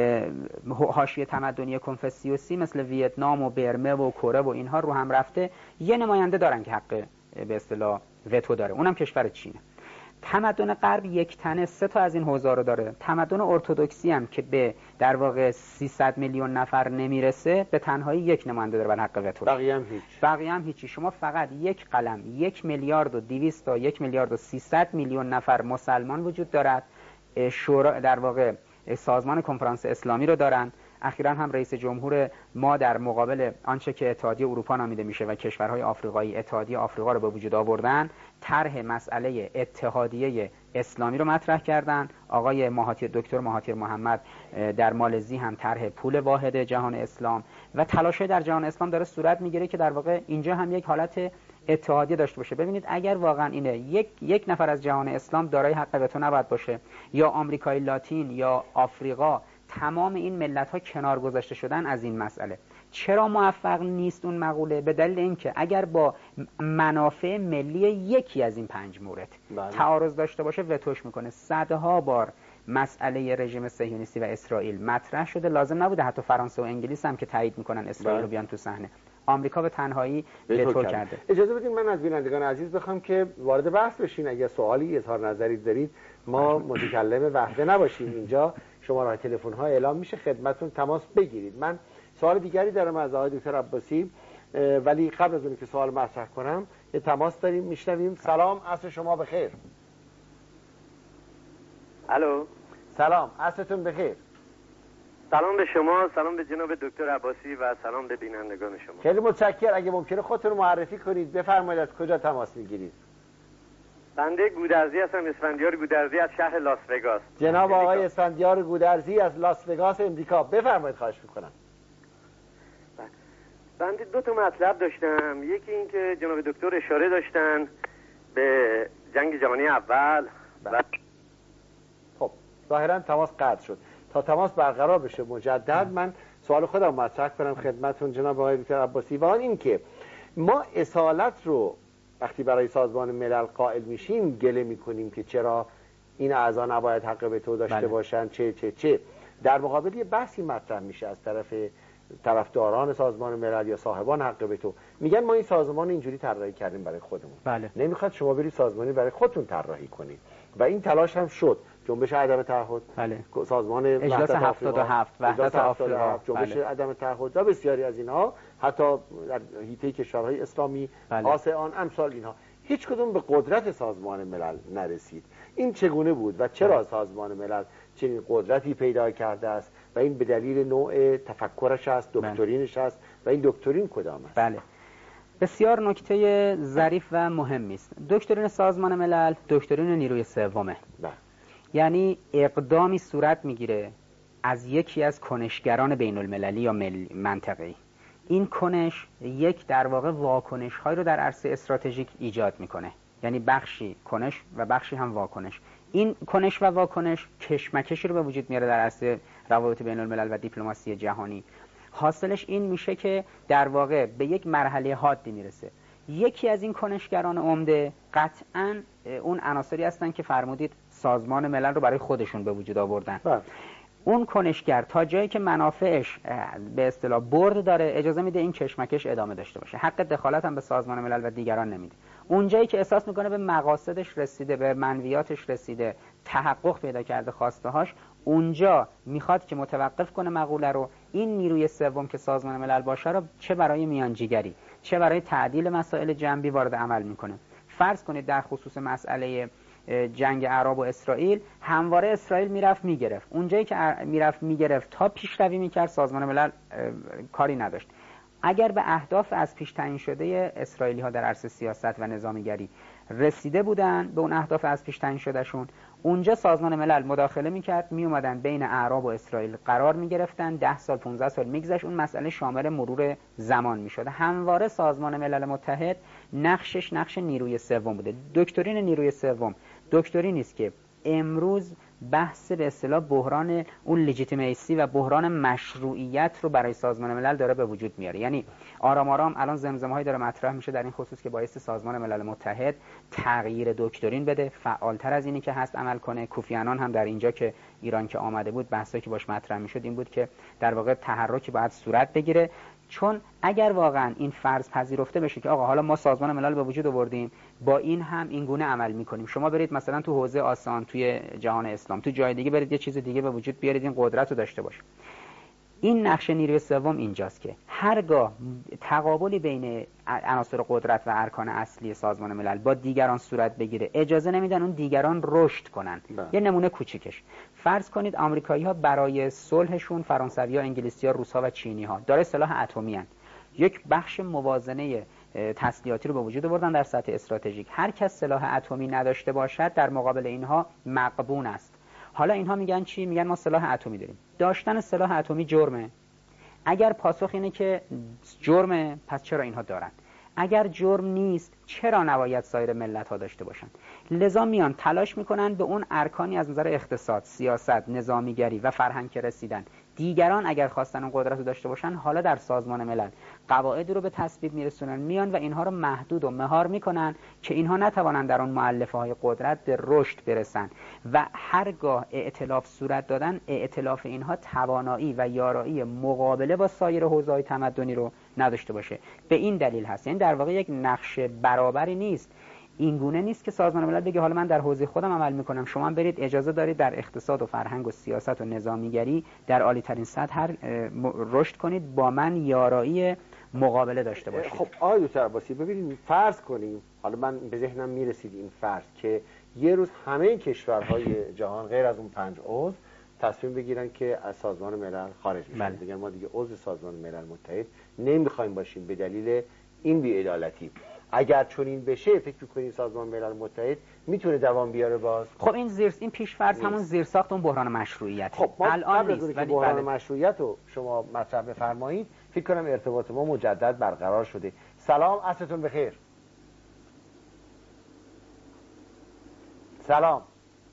حاشیه تمدنی کنفوسیوسی مثل ویتنام و برمه و کره و اینها رو هم رفته یه نماینده دارن که حق به اصطلاح وتو داره، اونم کشور چینه. تمدن غرب یک تنه 3 تا از این حوزه رو داره. تمدن ارتدوکسی هم که به در واقع 300 میلیون نفر نمیرسه به تنهایی 1 نماینده داره بر حق وتو. بقیه هم هیچی. شما فقط یک قلم 1 میلیارد و 200 تا 1 میلیارد و 300 میلیون نفر مسلمان وجود دارد. شورا در واقع سازمان کنفرانس اسلامی رو دارن. اخیراً هم رئیس جمهور ما در مقابل آنچه که اتحادیه اروپا نامیده میشه و کشورهای آفریقایی اتحادیه آفریقا رو به وجود آوردن، طرح مسئله اتحادیه اسلامی رو مطرح کردن. آقای دکتر مهاتیر محمد در مالزی هم طرح پول واحد جهان اسلام و تلاش در جهان اسلام داره صورت میگیره که در واقع اینجا هم یک حالت اتحادیه داشته باشه. ببینید اگر واقعا اینه یک نفر از جهان اسلام دارای حق وتو نباید باشه، یا آمریکای لاتین یا آفریقا، تمام این ملت‌ها کنار گذاشته شدن از این مسئله. چرا موفق نیست اون مقوله؟ به دلیل اینکه اگر با منافع ملی یکی از این 5 مورد تعارض داشته باشه وتوش میکنه. صدها بار مسئله رژیم صهیونیستی و اسرائیل مطرح شده، لازم نبوده حتی فرانسه و انگلیس هم که تایید میکنن اسرائیل رو بیان تو صحنه. آمریکا به تنهایی وتو کرده. اجازه بدین من از بینندگان عزیز بخوام که وارد بحث بشین. اگر سوالی اظهار نظری دارید ما متکلم وحده نباشیم، اینجا شماره تلفن ها اعلام میشه، خدمتتون تماس بگیرید. من سوال دیگری دارم از آقای دکتر عباسی، ولی قبل از اون که سوال مطرح کنم یه تماس داریم، میشنویم. سلام، عصر شما بخیر. الو، سلام، عصرتون بخیر. سلام به شما، سلام به جناب دکتر عباسی و سلام به بینندگان شما. خیلی متشکرم. اگه ممکنه خودتون رو معرفی کنید، بفرمایید از کجا تماس میگیرید؟ بنده گودرزی هستم، اسفندیار گودرزی از شهر لاس وگاس. جناب آقای اسفندیار گودرزی از لاس وگاس امریکا، بفرمایید خواهش میکنم. بنده 2 تا مطلب داشتم. یکی این که جناب دکتر اشاره داشتن به جنگ جهانی اول و خب ظاهرا تماس قطع شد. تا تماس برقرار بشه مجدد من سوال خودم مطرح کنم خدمتتون جناب آقای دکتر عباسی، و آن این که ما اصالت رو وقتی برای سازمان ملل قائل میشیم گله میکنیم که چرا این اعضا نباید حق وتو داشته باشن، چه در مقابل یه بحثی مطرح میشه از طرف طرفداران سازمان ملل یا صاحبان حق وتو، میگن ما این سازمان اینجوری طراحی کردیم برای خودمون. نمیخواد شما برید سازمانی برای خودتون طراحی کنید، و این تلاش هم شد. جنبش عدم تعهد، سازمان اجلاس 77 وحدت آفریقا، جنبش عدم تعهد و بسیاری از اینها، حتی در حیطه کشورهای اسلامی، آسیان، امثال اینها، هیچ کدوم به قدرت سازمان ملل نرسید. این چگونه بود و چرا سازمان ملل چنین قدرتی پیدا کرده است و این به دلیل نوع تفکرش است، دکترینش است، و این دکترین کدام است؟ بسیار نکته ظریف و مهمی است. دکترین سازمان ملل دکترین نیروی سومه. یعنی اقدامی صورت میگیره از یکی از کنشگران بین المللی یا منطقه‌ای. این کنش یک در واقع واکنش های رو در عرصه استراتژیک ایجاد میکنه، یعنی بخشی کنش و بخشی هم واکنش. این کنش و واکنش کشمکشی رو به وجود میاره در عرصه روابط بین الملل و دیپلماسی جهانی. حاصلش این میشه که در واقع به یک مرحله حادی میرسه. یکی از این کنشگران عمده قطعاً اون عناصری هستن که فرمودید سازمان ملل رو برای خودشون به وجود آوردن. اون کنشگر تا جایی که منافعش به اصطلاح برد داره اجازه میده این کشمکش ادامه داشته باشه، حق دخالت هم به سازمان ملل و دیگران نمیده. اون جایی که احساس میکنه به مقاصدش رسیده، به منویاتش رسیده، تحقق پیدا کرده خواسته‌هاش، اونجا میخواد که متوقف کنه مقوله رو. این نیروی سوم که سازمان ملل باشه رو چه برای میانجیگری چه برای تعدیل مسائل جنبی وارد عمل میکنه. فرض کنید در خصوص مسئله جنگ عرب و اسرائیل، همواره اسرائیل میرفت میگرفت. اونجایی که میرفت میگرفت تا پیشروی میکرد سازمان ملل کاری نداشت. اگر به اهداف از پیش تعیین شده اسرائیلی ها در عرصه سیاست و نظامیگری رسیده بودن، به اون اهداف از پیش تعیین شده شون، اونجا سازمان ملل مداخله میکرد، میومدن بین اعراب و اسرائیل قرار میگرفتن، 10 سال 15 سال میگذشت، اون مسئله شامل مرور زمان میشد. همواره سازمان ملل متحد نقشش نقش نیروی سوم بوده. دکترین نیروی سوم دکترینی است که امروز بحث به اصطلاح بحران اون لجیتیمیسی و بحران مشروعیت رو برای سازمان ملل داره به وجود میاره. یعنی آرام آرام الان زمزمه‌هایی داره مطرح میشه در این خصوص که باعث سازمان ملل متحد تغییر دکترین بده، فعالتر از اینی که هست عمل کنه. کوفی عنان هم در اینجا که ایران که آمده بود بحثایی که باش مطرح میشد این بود که در واقع تحرکی باید صورت بگیره، چون اگر واقعا این فرض پذیرفته بشه که آقا حالا ما سازمان ملل به وجود آوردیم، با این هم این گونه عمل میکنیم، شما برید مثلا تو حوزه آسان، توی جهان اسلام، تو جای دیگه برید یه چیز دیگه به وجود بیارید، این قدرت رو داشته باشه. این نقش نیروی سوم اینجاست که هرگاه تقابلی بین عناصر قدرت و ارکان اصلی سازمان ملل با دیگران صورت بگیره، اجازه نمیدن اون دیگران رشد کنن. یه نمونه کوچیکش فرض کنید آمریکایی‌ها برای صلحشون فرانسوی‌ها، انگلیسی‌ها، روس‌ها و چینی‌ها داره سلاح اتمی ان. یک بخش موازنه تسلیحاتی رو به وجود آوردن در سطح استراتژیک. هر کس سلاح اتمی نداشته باشد در مقابل اینها مغبون است. حالا اینها میگن چی؟ میگن ما سلاح اتمی داریم. داشتن سلاح اتمی جرمه. اگر پاسخ اینه که جرمه، پس چرا اینها دارن؟ اگر جرم نیست چرا نباید سایر ملت ها داشته باشن؟ لذا میان تلاش میکنن به اون ارکانی از نظر اقتصاد، سیاست، نظامیگری و فرهنگ که رسیدن. دیگران اگر خواستن اون قدرت رو داشته باشن، حالا در سازمان ملل قواعدی رو به تصویب میرسونن، میان و اینها رو محدود و مهار میکنن که اینها نتوانند در اون مؤلفه های قدرت به رشد برسن و هرگاه ائتلاف صورت دادن، ائتلاف اینها توانایی و یارایی مقابله با سایر حوزه‌های تمدنی رو نداشته باشه. به این دلیل هست، یعنی در واقع یک نقش برابری نیست. این گونه نیست که سازمان ملل بگه حالا من در حوزه خودم عمل میکنم، شما برید اجازه دارید در اقتصاد و فرهنگ و سیاست و نظامیگری در عالی ترین سطح رشد کنید، با من یارایی مقابله داشته باشید. خب آقای دکتر عباسی، ببینید فرض کنیم، حالا من به ذهنم میرسید این فرض که یه روز همه کشورهای جهان غیر از اون 5 عضو تصمیم بگیرن که از سازمان ملل خارج بشن، بگن ما دیگه عضو سازمان ملل متحد نمیخوایم باشیم به دلیل این بی‌عدالتی. اگر چنین بشه فکر می‌کنید سازمان ملل متحد میتونه دوام بیاره باز؟ خب این پیش‌فرض همون زیرساخت اون بحران مشروعیت. خب الان نیست، ولی بحران مشروعیت رو شما مطرح بفرمایید فکر کنم ارتباط ما مجدد برقرار شده. سلام، عصرتون بخیر. سلام.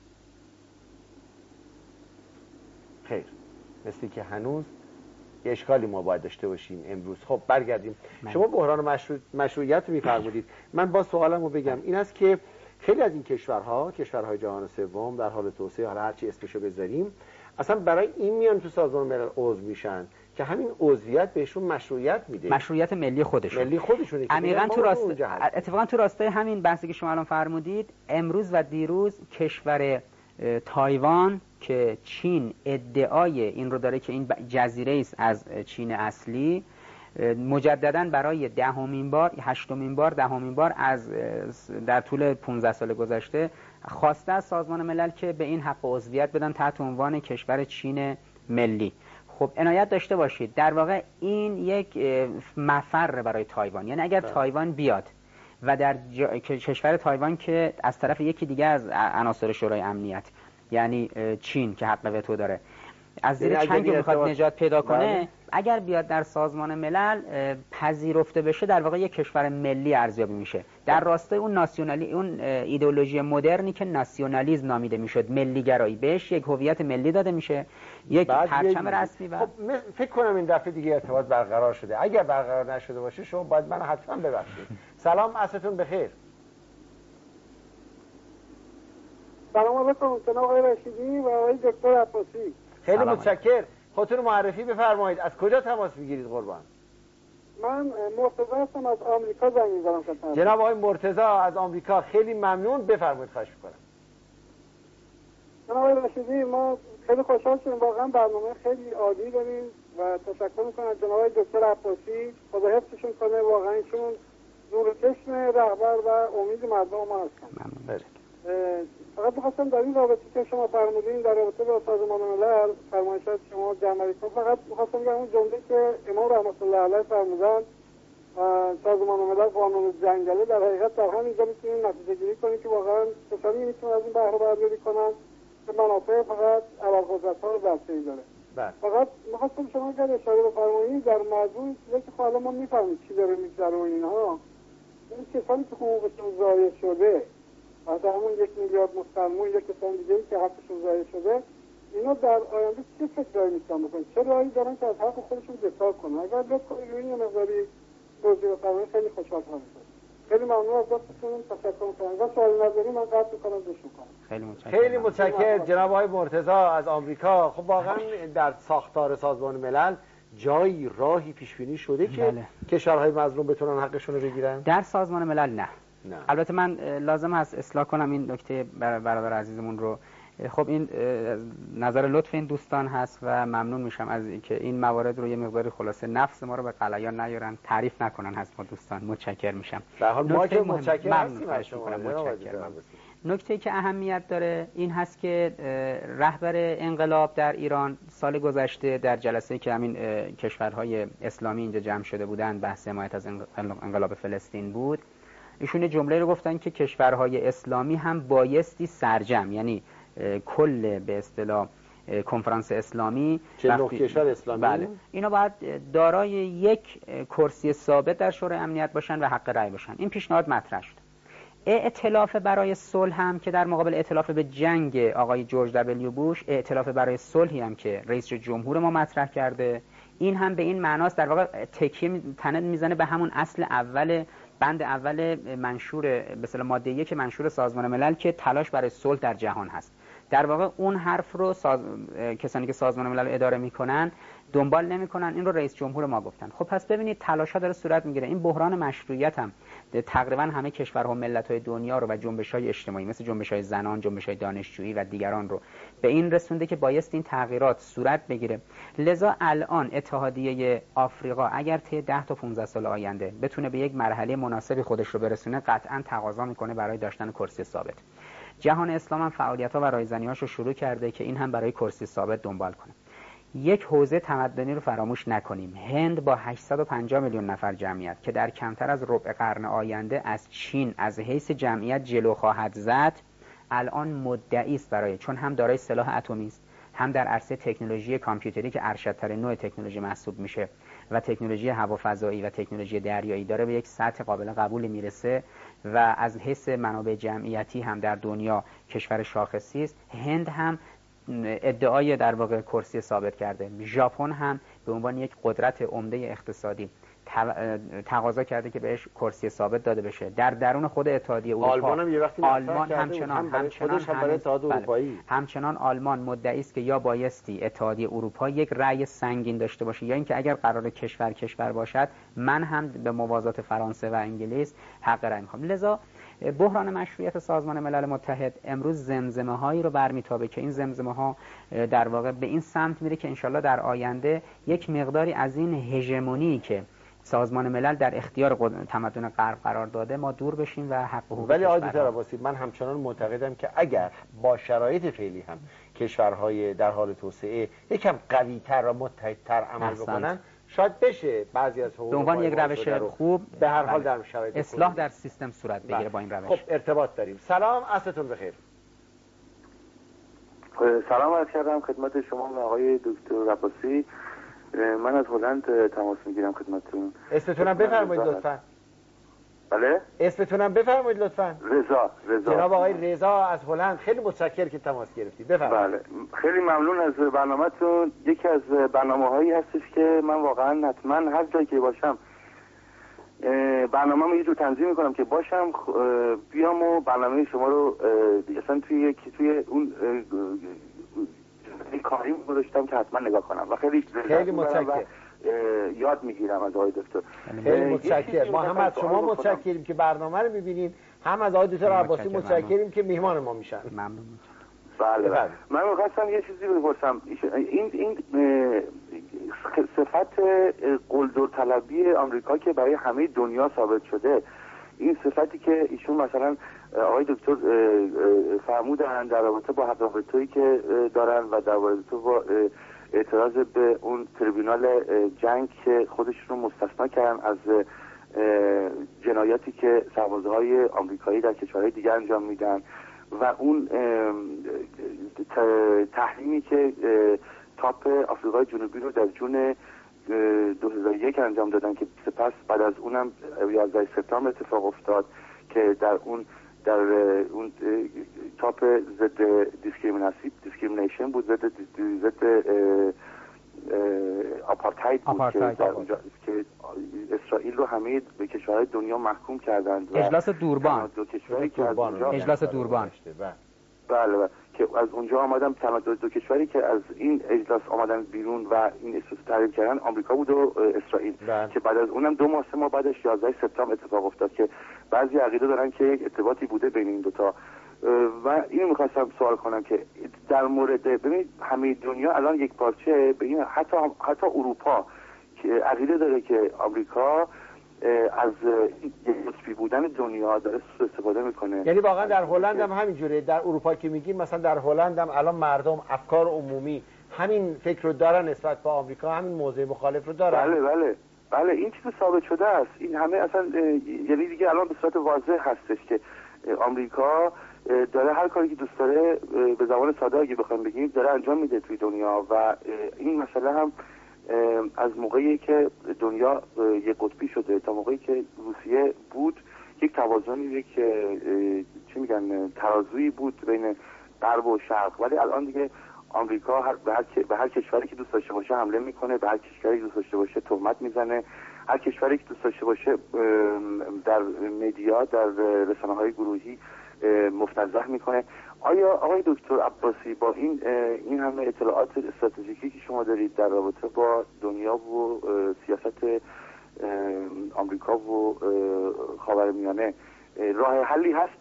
خیر، مثل که هنوز یه اشکالی ما باید داشته باشیم امروز. خب برگردیم. شما بحران مشروعیت رو می‌فرمودید. من با سوالم رو بگم این است که خیلی از این کشورهای جهان سوم در حال توسعه، حالا هر چی اسمشو بذاریم، اصلا برای این میان تو سازمان ملل عضو میشن که همین عضویت بهشون مشروعیت میده، مشروعیت ملی خودشونه. عمیقاً اتفاقا تو راستای همین بحثی که شما الان فرمودید، امروز و دیروز کشور تایوان که چین ادعای این رو داره که این جزیره است از چین اصلی، مجدداً برای 10مین بار از در طول 15 سال گذشته خواسته از سازمان ملل که به این حق عضویت بدن تحت عنوان کشور چین ملی. خب عنایت داشته باشید، در واقع این یک مفر برای تایوان، یعنی اگر تایوان بیاد و در کشور تایوان که از طرف یکی دیگه از عناصر شورای امنیت، یعنی چین که حق وتو داره، از زیر چنگ میخواد نجات پیدا کنه، اگر بیاد در سازمان ملل پذیرفته بشه، در واقع یک کشور ملی ارزیابی میشه. در راستای اون اون ایدئولوژی مدرنی که ناسیونالیسم نامیده میشد، ملی گرایی، بهش یک هویت ملی داده میشه، یک پرچم رسمی. خب فکر کنم این دفعه دیگه ارتباط برقرار شده. اگر برقرار نشده باشه شما باید منو حتما ببخشید. سلام، عصرتون بخیر. سلام علیکم جناب آقای رشیدی و آقای دکتر عباسی. خیلی متشکرم. خودتون معرفی بفرمایید. از کجا تماس میگیرید قربان؟ من مرتضی هستم، از آمریکا زنگ میزنم خدمتتون. جناب آقای مرتضی از آمریکا، خیلی ممنون. بفرمایید، خواهش می‌کنم. جناب آقای رشیدی، ما خیلی خوشحال شدیم، واقعا برنامه خیلی عالی داریم و تشکر می‌کنم از جناب آقای دکتر عباسی. خدا حفظشون کنه، واقعا ایشون نور چشم رهبر و امید مردم ما هستن. ممنون. فقط می‌خواستم در این رابطه که شما فرمودین در رابطه با سازمان ملل، فرمایشات شما جمع‌آوری کنم، فقط می‌خواستم بگم اون جمله که امام رحمت الله علیه فرمودن، سازمان ملل قانون جنگله، در حقیقت در همینجا می‌تونیم نتیجه‌گیری کنیم که واقعا کسانی می‌تونن از این بهره برداری کنن که منافع فقط ابرقدرت‌ها رو در پی داره. فقط می‌خواستم شما اگر اشاره بفرمایید در موضوع چیزی که حالا ما می‌فهمیم چی داره می‌گذره و اینها، این کسانی که حقوقشون ضایع شده، از همون 1 میلیارد مسلمون، یک کسان دیگه‌ای که حقشون ضایع شده، اینا در آینده چه فکرایی می‌کنن بکنن؟ چه راهی دارن که از حق خودشون دفاع کنن؟ اگر بکنید روی این مقداری توضیح بفرمایید خیلی خوشحال خواهم شد. خیلی ممنون از دستتون، تشکر می‌کنم. و سوالی نداری من قطع می‌کنم، گوش می‌کنم. خیلی متشکرم جناب آقای مرتضی از آمریکا. خب واقعا در ساختار سازمان ملل جایی راهی پیش بینی شده که کشورهای مظلوم بتونن حقشون رو بگیرن؟ در سازمان ملل نه. البته من لازم هست اصلاح کنم این نکته برادر عزیزمون رو. خب این نظر لطف این دوستان هست و ممنون میشم از اینکه این موارد رو یه مقداری خلاصه نفس ما رو به غلیان نیارن، تعریف نکنن هست ما دوستان. متشکر میشم. در حال ما که متشکرم هستیم. نکته که اهمیت داره این هست که رهبر انقلاب در ایران سال گذشته در جلسه که همین کشورهای اسلامی اینجا جمع شده بودن، بحث حمایت از انقلاب فلسطین بود، ایشون جمله رو گفتن که کشورهای اسلامی هم بایستی سرجم، یعنی کل به اصطلاح کنفرانس اسلامی 49 کشور اسلامی، بله، اینا باید دارای یک کرسی ثابت در شورای امنیت باشن و حق رأی باشن. این پیشنهاد مطرح شد. ائتلاف برای صلح هم که در مقابل ائتلاف به جنگ آقای جورج دبلیو بوش، ائتلاف برای صلحی هم که رئیس جمهور ما مطرح کرده، این هم به این معناست در واقع تکیه تنه میزنه به همون اصل اول بند اول منشور به اصطلاح ماده 1 منشور سازمان ملل که تلاش برای صلح در جهان هست. در واقع اون حرف رو کسانی که سازمان ملل رو اداره میکنن دنبال نمیکنن، این رو رئیس جمهور ما گفتن. خب پس ببینید تلاش ها داره صورت میگیره. این بحران مشروعیت هم تقریبا همه کشورها و ملت‌های دنیا رو و جنبش‌های اجتماعی مثل جنبش‌های زنان، جنبش‌های دانشجویی و دیگران رو به این رسونده که بایست این تغییرات صورت بگیره. لذا الان اتحادیه آفریقا اگر طی 10 تا 15 سال آینده بتونه به یک مرحله مناسبی خودش رو برسونه، قطعاً تقاضا میکنه برای داشتن کرسی ثابت. جهان اسلام هم فعالیت‌ها و رایزنی‌هاشو شروع کرده که این هم برای کرسی ثابت دنبال کنه. یک حوزه تمدنی رو فراموش نکنیم. هند با 850 میلیون نفر جمعیت که در کمتر از ربع قرن آینده از چین از حیث جمعیت جلو خواهد زد، الان مدعی است برای، چون هم دارای سلاح اتمی است، هم در عرصه تکنولوژی کامپیوتری که ارشدترین نوع تکنولوژی محسوب میشه و تکنولوژی هوافضایی و تکنولوژی دریایی داره به یک سطح قابل قبولی میرسه و از حیث منابع جمعیتی هم در دنیا کشور شاخصی است. هند هم ادعای در واقع کرسی ثابت کرده. ژاپن هم به عنوان یک قدرت عمده اقتصادی تقاضا کرده که بهش کرسی ثابت داده بشه. در درون خود اتحادیه اروپا آلمان همچنان آلمان مدعی است که یا بایستی اتحادیه اروپا یک رأی سنگین داشته باشه یا اینکه اگر قرار کشور باشد من هم به موازات فرانسه و انگلیس حق رأی میخوام. لذا بحران مشروعیت سازمان ملل متحد امروز زمزمه هایی رو برمیتابه که این زمزمه ها در واقع به این سمت میره که انشالله در آینده یک مقداری از این هژمونی که سازمان ملل در اختیار تمدن غرب قرار داده ما دور بشیم و حق حقوق. ولی آقای دکتر عباسی، من همچنان معتقدم که اگر با شرایط فعلی هم کشورهای در حال توسعه یکم قوی‌تر و متحدتر عمل بکنن، شاید بشه بعضی از حقوق به عنوان یک روش خوب به هر حال در شرایط اصلاح در سیستم صورت بگیره با این روش. خب ارتباط داریم. سلام، عصرتون بخیر. سلام عرض کردم خدمت شما آقای دکتر عباسی. من از هلند تماس میگیرم خدمتتون. اسمتونم بفرمایید لطفاً. بله؟ اسمتونم بفرمایید لطفاً. رضا. جناب آقای رضا از هلند، خیلی متشکرم که تماس گرفتید. بفرمایید. بله، خیلی ممنون از برنامه‌تون. یکی از برنامه‌هایی هستش که من واقعا حتما هر جایی که باشم برنامه‌مو یه جور تنظیم می‌کنم که باشم بیام و برنامه شما رو اصلا توی اون کاری گذاشتم که حتما نگاه کنم و خیلی متشکرم. یاد میگیرم از آقای دکتر. خیلی متشکرم. ما هم از شما متشکریم که برنامه رو می‌بینید، هم از آقای دکتر عباسی متشکریم که میهمان ما میشن. ممنون. بله. من می‌خواستم یه چیزی بپرسم. این صفت قلدرطلبی آمریکا که برای همه دنیا ثابت شده، این صفتی که ایشون مثلا آقای دکتر فرمودن در رابطه با حق وتویی که دارن و در رابطه با اعتراض به اون تریبونال جنگ که خودشون رو مستثنا کردن از جنایاتی که سربازهای آمریکایی در کشورهای دیگر انجام میدن و اون تحریمی که تاپ آفریقای جنوبی رو در جون 2001 انجام دادن که سپس بعد از اونم 11 سپتامبر اتفاق افتاد که در اون تاپ ضد دیسکریمینیشن بود، ضد آپارتاید بود که در اونجا که اسرائیل رو همه به کشورهای دنیا محکوم کردند. اجلاس دوربان. اجلاس دوربان. بله که از اونجا آمدن تنها دو کشوری که از این اجلاس آمدن بیرون و این اجلاس تحریم کردن آمریکا بود و اسرائیل که بعد از اونم 2 ماه 3 ماه بعدش 11 سپتامبر اتفاق افتاد که بعضی عقیده دارن که یک ارتباطی بوده بین این دوتا و اینو میخواستم سوال کنم که در مورد ببینید همه دنیا الان یک پارچه به این حتی اروپا که عقیده داره که آمریکا از قطبی بودن دنیا داره استفاده میکنه. یعنی واقعا در هلند هم همینجوره. در اروپا که میگیم مثلا در هلند هم الان مردم افکار عمومی همین فکر رو دارن نسبت به آمریکا، همین موضع مخالف رو دارن. بله این چیز ثابت شده است. این همه اصلا یعنی دیگه الان به صورت واضح هستش که آمریکا داره هر کاری که دوست داره به زبان ساده اگه بخوایم بگیم داره انجام میده توی دنیا و این مسئله هم از موقعی که دنیا یک قطبی شده تا موقعی که روسیه بود یک توازنی، یک چی میگن ترازویی بود بین غرب و شرق، ولی الان دیگه آمریکا به هر کشوری که دوست داشته باشه حمله میکنه، به هر کشوری که دوست داشته باشه تهمت میزنه، هر کشوری که دوست داشته باشه در مدیا، در رسانه‌های گروهی مفتضح میکنه. آیا آقای دکتر عباسی با این همه اطلاعات استراتژیکی که شما دارید در رابطه با دنیا و سیاست آمریکا و خاورمیانه، راه حلی هست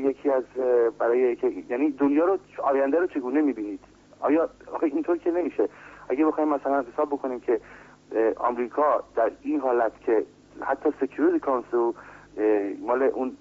برای یعنی دنیا رو، آینده رو چگونه میبینید؟ آیا اینطور که نمیشه اگه بخوایم مثلا حساب بکنیم که آمریکا در این حالت که حتی سکیوریتی کانسل مال اون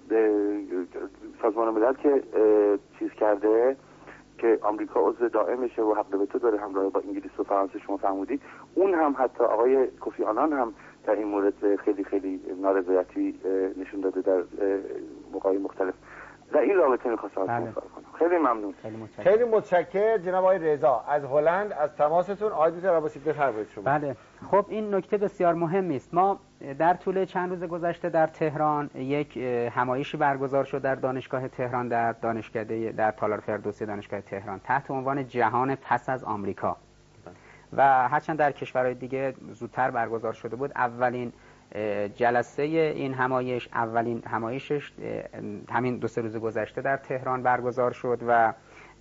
سازمان ملل که چیز کرده که آمریکا عضو دائمشه و حق وتو داره همراه با انگلیس و فرانسه، شما فرمودید اون هم حتی آقای کوفی آنان هم در این مورد خیلی خیلی نارضایتی نشون داده در موقعی مختلف. در این رابطه می‌خواستم سوال کنم. خیلی ممنون. خیلی متشکرم جناب آقای رضا از هلند از تماستون. آقای دکتر عباسی بفرمایید شما. بله خب این نکته بسیار مهمی است. ما در طول چند روز گذشته در تهران یک همایشی برگزار شد در دانشگاه تهران، در دانشکده در تالار فردوسی دانشگاه تهران تحت عنوان جهان پس از آمریکا و هرچند در کشورهای دیگه زودتر برگزار شده بود. اولین جلسه این همایش، اولین همایشش همین 2-3 روز گذشته در تهران برگزار شد و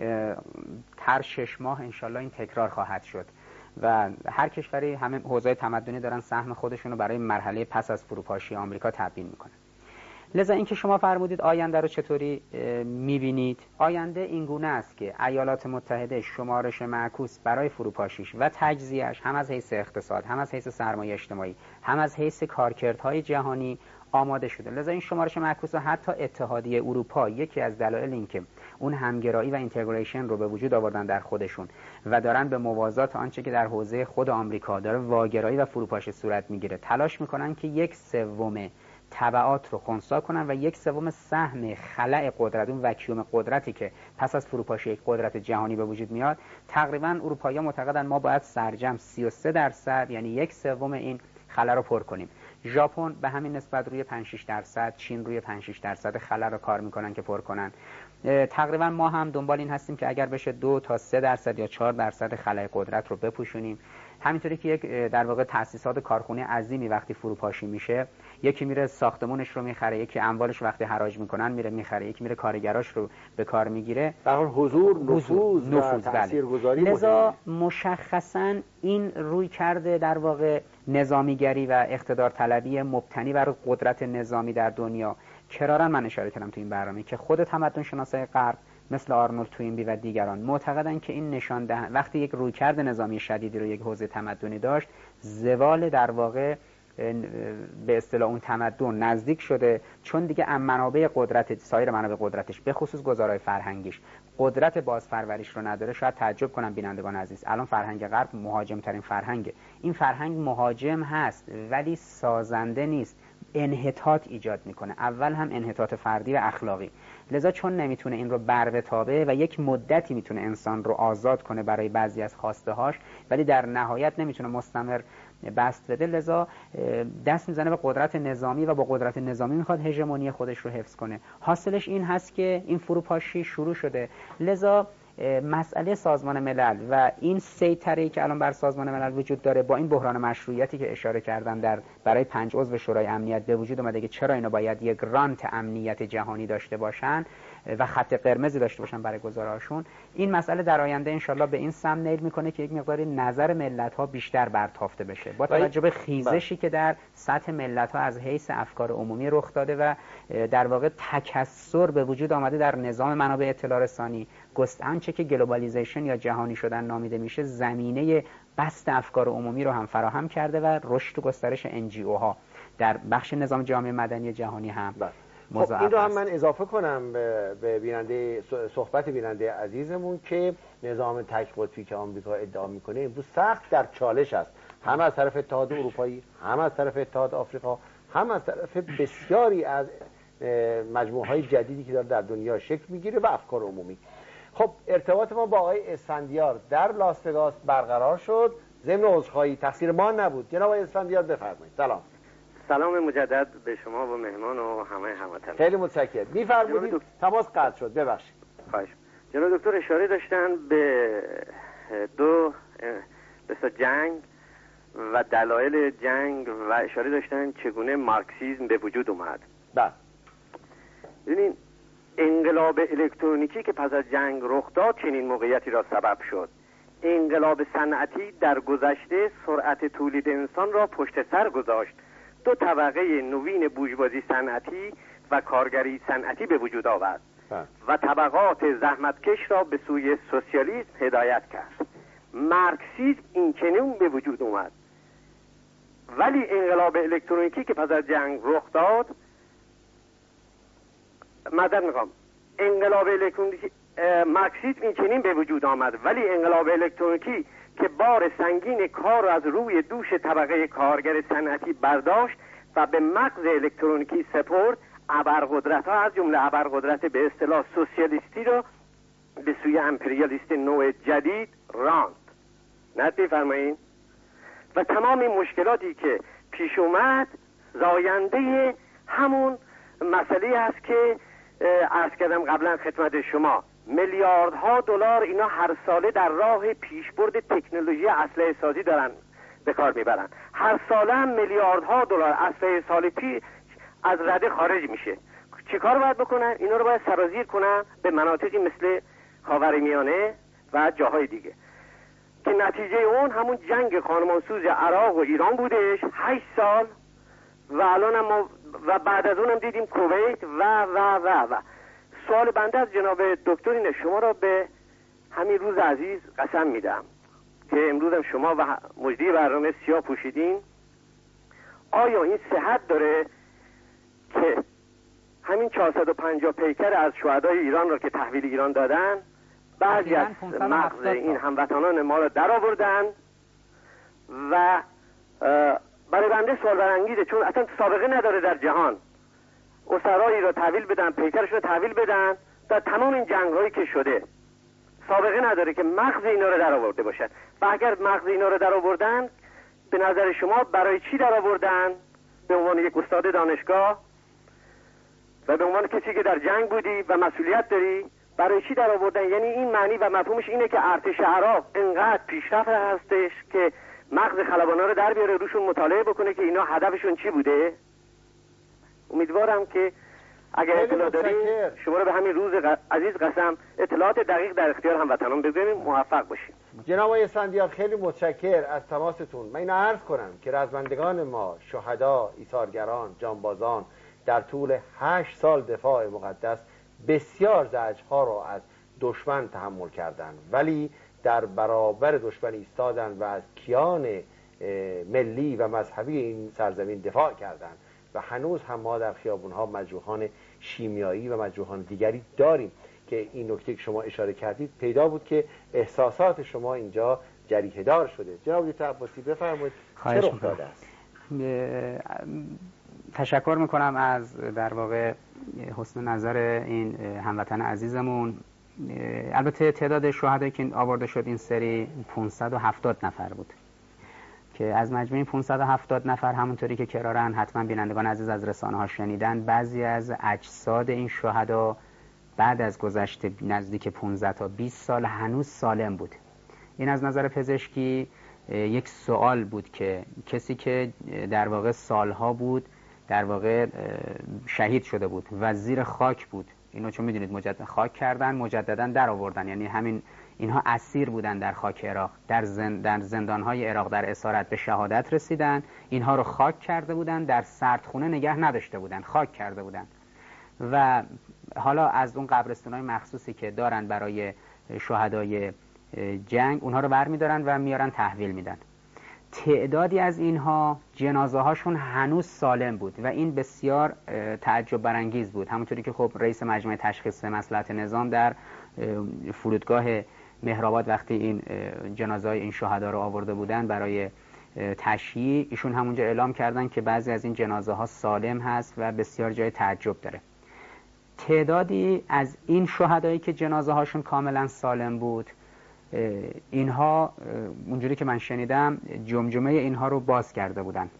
هر 6 ماه انشالله این تکرار خواهد شد و هر کشوری همه حوزه تمدنی دارن سهم خودشونو برای مرحله پس از فروپاشی آمریکا تبیین میکنن. لذا اینکه شما فرمودید آینده رو چطوری میبینید، آینده این گونه است که ایالات متحده شمارش معکوس برای فروپاشیش و تجزیه‌اش هم از حیث اقتصاد، هم از حیث سرمایه اجتماعی، هم از حیث کارکردهای جهانی آماده شده. لذا این شمارش معکوس و حتی اتحادیه اروپا یکی از دلایل این که اون همگرایی و اینتگریشن رو به وجود آوردن در خودشون و دارن به موازات آنچه که در حوزه خود آمریکا داره واگرایی و فروپاشی صورت میگیره تلاش میکنن که 1/3 تبعات رو خنثی کنن و 1/3 سهم خلأ قدرت، اون وکیوم قدرتی که پس از فروپاشی یک قدرت جهانی به وجود میاد، تقریبا اروپایی‌ها معتقدن ما باید سرجم 33% یعنی 1/3 این خلأ رو پر کنیم. ژاپن به همین نسبت روی 5-6%، چین روی 5-6% خلأ رو کار میکنن که پر کنن. تقریبا ما هم دنبال این هستیم که اگر بشه 2 تا 3% یا 4% خلأ قدرت رو بپوشونیم. همینطوری که یک در واقع تأسیسات کارخونه عظیمی وقتی فروپاشی میشه، یکی میره ساختمونش رو میخره، یکی اموالش وقتی حراج میکنن میره میخره، یکی میره کارگراش رو به کار میگیره. در حال حضور نفوذ و تاثیرگذاری. لذا مشخصا این روی کرده در واقع نظامیگری و اقتدار طلبی مبتنی بر قدرت نظامی در دنیا. کرارا من اشاره کردم تو این برنامه که خود تمدن شناسای غرب مثل آرنولد توینبی و دیگران معتقدن که این نشان دهنده وقتی یک رویکرد نظامی شدیدی رو یک حوزه تمدنی داشت، زوال در واقع به اصطلاح اون تمدن نزدیک شده، چون دیگه منابع قدرت، سایر منابع قدرتش به خصوص گزارهای فرهنگیش قدرت بازپروریش رو نداره. شاید تعجب کنم بینندگان عزیز، الان فرهنگ غرب مهاجم ترین فرهنگه. این فرهنگ مهاجم هست ولی سازنده نیست، انحطاط ایجاد میکنه، اول هم انحطاط فردی و اخلاقی. لذا چون نمیتونه این رو بر بتابه و یک مدتی میتونه انسان رو آزاد کنه برای بعضی از خواسته هاش، ولی در نهایت نمیتونه مستمر بست بده، لذا دست میزنه به قدرت نظامی و با قدرت نظامی میخواد هژمونی خودش رو حفظ کنه. حاصلش این هست که این فروپاشی شروع شده. لذا مسئله سازمان ملل و این سیطره‌ای که الان بر سازمان ملل وجود داره با این بحران مشروعیتی که اشاره کردن برای 5 عضو شورای امنیت به وجود اومده که چرا اینا باید یک گرانت امنیت جهانی داشته باشن و خط قرمزی داشته باشن برای گزارهاشون، این مسئله در آینده انشالله به این سمت نیل میکنه که یک مقداری نظر ملت‌ها بیشتر برتافته بشه با توجه به خیزشی که در سطح ملت‌ها از حیث افکار عمومی رخ داده و در واقع تکثر به وجود آمده در نظام منابع اطلاع رسانی. آنچه که گلوبالیزیشن یا جهانی شدن نامیده میشه زمینه بست افکار عمومی رو هم فراهم کرده و رشد و گسترش NGO ها در بخش نظام جامعه مدنی جهانی هم خب این رو هم من اضافه کنم به بیننده صحبت بیننده عزیزمون که نظام تک قطبی که آمریکا ادعا میکنه امروز سخت در چالش است، هم از طرف اتحاد اروپایی، هم از طرف اتحاد آفریقا، هم از طرف بسیاری از مجموعه‌های جدیدی که داره در دنیا شکل میگیره و افکار عمومی. خب ارتباط ما با آقای اسفندیار در لاس وگاس برقرار شد. ضمن عذرخواهی تقصیر ما نبود. جناب آقای اسفندیار بفرمایید. سلام مجدد به شما و مهمان و همه هموطنان. خیلی متشکرم. می‌فرمایید تماس قطع شد. ببخشید. خواهش. جناب دکتر اشاره داشتن به دو جنگ و دلایل جنگ و اشاره داشتن چگونه مارکسیسم به وجود اومد. بله. ببینید انقلاب الکترونیکی که پس از جنگ رخ داد چنین موقعیتی را سبب شد. انقلاب صنعتی در گذشته سرعت تولید انسان را پشت سر گذاشت. دو طبقه نوین بورژوازی صنعتی و کارگری صنعتی به وجود آورد و طبقات زحمتکش را به سوی سوسیالیسم هدایت کرد. مارکسیسم این چنین به وجود اومد. ولی انقلاب الکترونیکی که پس از جنگ رخ داد، انقلاب الکترونیکی مارکسیسم این چنین به وجود آمد، ولی انقلاب الکترونیکی که بار سنگین کار را از روی دوش طبقه کارگر صنعتی برداشت و به مغز الکترونیکی سپرد، ابرقدرت‌ها از جمله ابرقدرت به اصطلاح سوسیالیستی را به سوی امپریالیست نوع جدید راند. بفرمایید. و تمام این مشکلاتی که پیش اومد زاینده همون مسئله است که عرض کردم قبلا خدمت شما. میلیاردها دلار اینا هر ساله در راه پیشبرد تکنولوژی اسلحه سازی دارن به کار میبرن. هر ساله هم میلیاردها دلار اسلحه سازی پیش از رده خارج میشه. چیکار باید بکنن؟ اینا رو باید سرازیر کنن به مناطقی مثل خاورمیانه و جاهای دیگه که نتیجه اون همون جنگ خانمانسوز عراق و ایران بودش 8 سال و الان هم و بعد از اونم دیدیم کویت و سوال بنده از جناب دکتر اینه، شما را به همین روز عزیز قسم میدم که امروز هم شما و مجری برنامه سیاه پوشیدین، آیا این صحت داره که همین 450 پیکر از شهدای ایران را که تحویل ایران دادن بعضی از مغز این هموطنان ما را در آوردن و برای بنده سوال برانگیزه، چون اصلا سابقه نداره در جهان اسرایی را تحویل بدن، پیکرشون را تحویل بدن، در تمام این جنگ‌هایی که شده سابقه نداره که مغز اینا را در آورده باشد. و اگر مغز اینا را در آوردن، به نظر شما برای چی در آوردن؟ به عنوان یک استاد دانشگاه و به عنوان کسی که در جنگ بودی و مسئولیت داری، برای چی در آوردن؟ یعنی این معنی و مفهومش اینه که ارتش عراق انقدر پیشرفت هستش که مغز خلبانا رو در بیاره، روشون مطالعه بکنه که اینا هدفشون چی بوده. امیدوارم که اگر اطلاع دارین شما رو به همین روز عزیز قسم اطلاعات دقیق در اختیار هموطنان بذاریم. موفق باشیم. جناب آقای اسفندیار خیلی متشکر از تماستون. من اینو عرض کنم که رزمندگان ما، شهدا، ایثارگران، جانبازان در طول 8 سال دفاع مقدس بسیار زجرها را از دشمن تحمل کردند، ولی در برابر دشمن ایستادند و از کیان ملی و مذهبی این سرزمین دفاع کردند و هنوز هم ما در خیابونها مجروحان شیمیایی و مجروحان دیگری داریم که این نکته که شما اشاره کردید پیدا بود که احساسات شما اینجا جریحه دار شده. جناب دکتر عباسی بفرمایید چه رخ داده است؟ تشکر میکنم از در واقع حسن نظر این هموطن عزیزمون. البته تعداد شهدایی که آورده شد این سری 570 نفر بود که از مجموع 570 نفر همونطوری که کرارن حتما بینندگان عزیز از رسانه ها شنیدن، بعضی از اجساد این شهدا بعد از گذشت نزدیک 15 تا 20 سال هنوز سالم بود. این از نظر پزشکی یک سوال بود که کسی که در واقع سالها بود در واقع شهید شده بود و زیر خاک بود، اینو چون میدونید مجدد خاک کردن مجددا در آوردن، یعنی همین اینها اسیر بودن در خاک عراق، در زندانهای عراق در اسارت به شهادت رسیدن، اینها رو خاک کرده بودن، در سردخونه نگه نداشته بودن، خاک کرده بودن و حالا از اون قبرستان‌های مخصوصی که دارن برای شهدای جنگ اونها رو برمی‌دارن و میارن تحویل میدن. تعدادی از اینها جنازه هاشون هنوز سالم بود و این بسیار تعجب برانگیز بود. همونطوری که خب رئیس مجمع تشخیص مصلحت نظام در فرودگاه مهرآباد وقتی این جنازه های این شهدا رو آورده بودن برای تشییع ایشون همونجا اعلام کردن که بعضی از این جنازه ها سالم هست و بسیار جای تعجب داره. تعدادی از این شهدایی که جنازه هاشون کاملا سالم بود، اینها اونجوری که من شنیدم جمجمه اینها رو باز کرده بودن.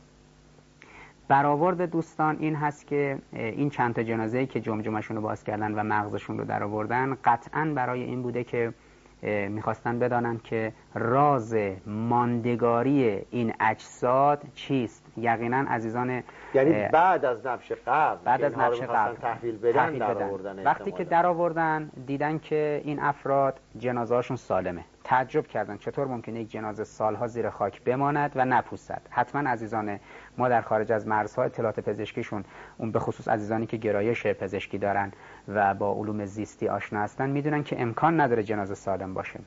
برآورد دوستان این هست که این چند تا جنازه‌ای که جمجمه‌شون رو باز کردن و مغزشون رو در آوردن قطعاً برای این بوده که میخواستن بدانن که راز ماندگاری این اجساد چیست. یقینا عزیزان، یعنی بعد از نبش قبر بعد از نبش قبر تحویل بدن در آوردن، وقتی که در آوردن دیدن که این افراد جنازه‌هاشون سالمه، تعجب کردن چطور ممکنه یک جنازه سالها زیر خاک بماند و نپوسد. حتما عزیزان ما در خارج از مرزها اطلاعات پزشکیشون، اون به خصوص عزیزانی که گرایش پزشکی دارن و با علوم زیستی آشنا هستن، میدونن که امکان نداره جنازه سالم باشه.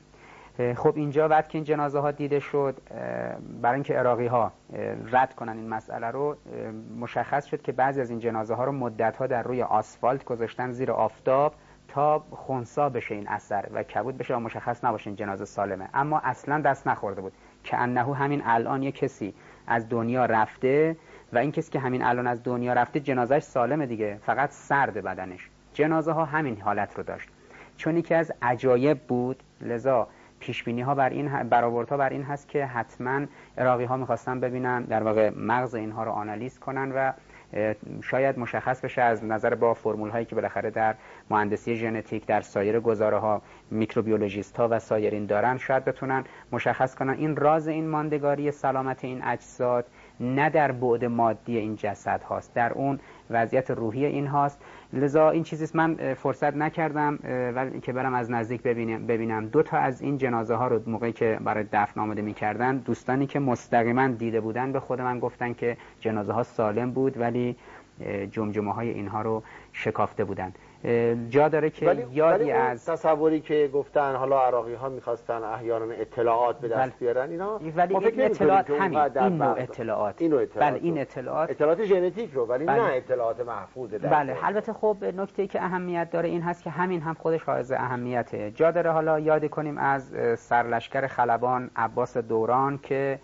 خب اینجا بعد که این جنازه ها دیده شد، برای اینکه عراقی ها رد کنن این مسئله رو، مشخص شد که بعضی از این جنازه ها رو مدت ها در روی آسفالت گذاشتن زیر آفتاب تا خنثی بشه این اثر و کبود بشه و مشخص نباشه این جنازه سالمه. اما اصلا دست نخورده بود که انه همین الان یک کسی از دنیا رفته و این کسی که همین الان از دنیا رفته جنازهش سالمه دیگه، فقط سرد بدنش. جنازه ها همین حالت رو داشت. چون یکی از عجایب بود، لذا پیشبینی ها برآوردها بر این هست که حتما عراقی ها میخواستن ببینن، در واقع مغز اینها رو آنالیز کنن و شاید مشخص بشه از نظر با فرمول هایی که بالاخره در مهندسی ژنتیک در سایر گزاره ها میکروبیولوژیست ها و سایرین دارن، شاید بتونن مشخص کنن این راز این ماندگاری سلامت این اجساد نه در بعد مادی این جسد هاست، در اون وضعیت روحی این هاست. لذا این چیزیست من فرصت نکردم ولی که برم از نزدیک ببینم. 2 تا از این جنازه ها رو موقعی که برای دفن آماده می‌کردن، دوستانی که مستقیما دیده بودن به خود من گفتن که جنازه ها سالم بود ولی جمجمه های اینها رو شکافته بودن. جا داره که یادی از تصوری که گفتن حالا عراقی ها میخواستن احیانا اطلاعات به دست بیارن اینا، ولی این اطلاعات همین این نوع اطلاعات، بله این اطلاعات ژنتیک رو، ولی نه اطلاعات محفوظ. بله البته خب نکته‌ای که اهمیت داره این هست که همین هم خودش حائز اهمیته. جا داره حالا یاد کنیم از سرلشکر خلبان عباس دوران که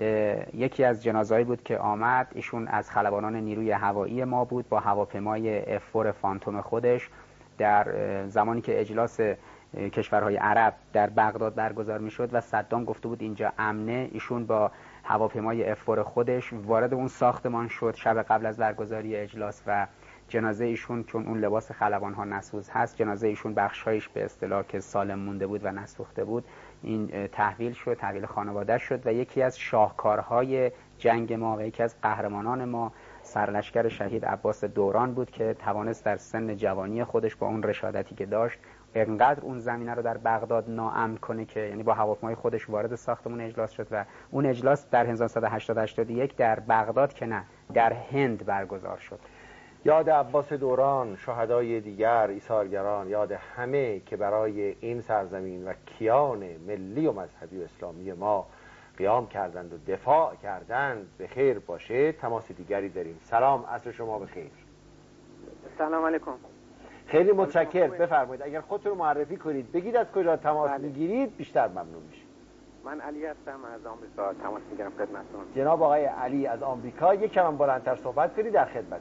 یکی از جنازه‌ای بود که آمد. ایشون از خلبانان نیروی هوایی ما بود با هواپیمای F4 فانتوم خودش. در زمانی که اجلاس کشورهای عرب در بغداد برگزار میشد و صدام گفته بود اینجا امنه، ایشون با هواپیمای F4 خودش وارد اون ساختمان شد شب قبل از برگزاری اجلاس و جنازه ایشون، چون اون لباس خلبان ها نسوز هست، جنازه ایشون بخشایش به اصطلاح که سالم مونده بود و نسوخته بود این تحویل شد، تحویل خانواده شد و یکی از شاهکارهای جنگ ما و یکی از قهرمانان ما سرلشکر شهید عباس دوران بود که توانست در سن جوانی خودش با اون رشادتی که داشت اینقدر اون زمینه رو در بغداد ناامن کنه که یعنی با هواپیمای خودش وارد ساختمون اجلاس شد و اون اجلاس در 1981 در بغداد که نه در هند برگزار شد. یاد عباس دوران، شهدای دیگر، ایثارگران، یاد همه که برای این سرزمین و کیان ملی و مذهبی و اسلامی ما قیام کردند و دفاع کردند به خیر باشه. تماس دیگری داریم. سلام، عصر شما بخیر. سلام علیکم. خیلی متشکرم. بفرمایید اگر خودتون رو معرفی کنید، بگید از کجا تماس میگیرید، بیشتر ممنون میشیم. من علی هستم از آمریکا تماس میگیرم خدمتتون. جناب آقای علی از آمریکا، یکم بلندتر صحبت کنید، در خدمتتون.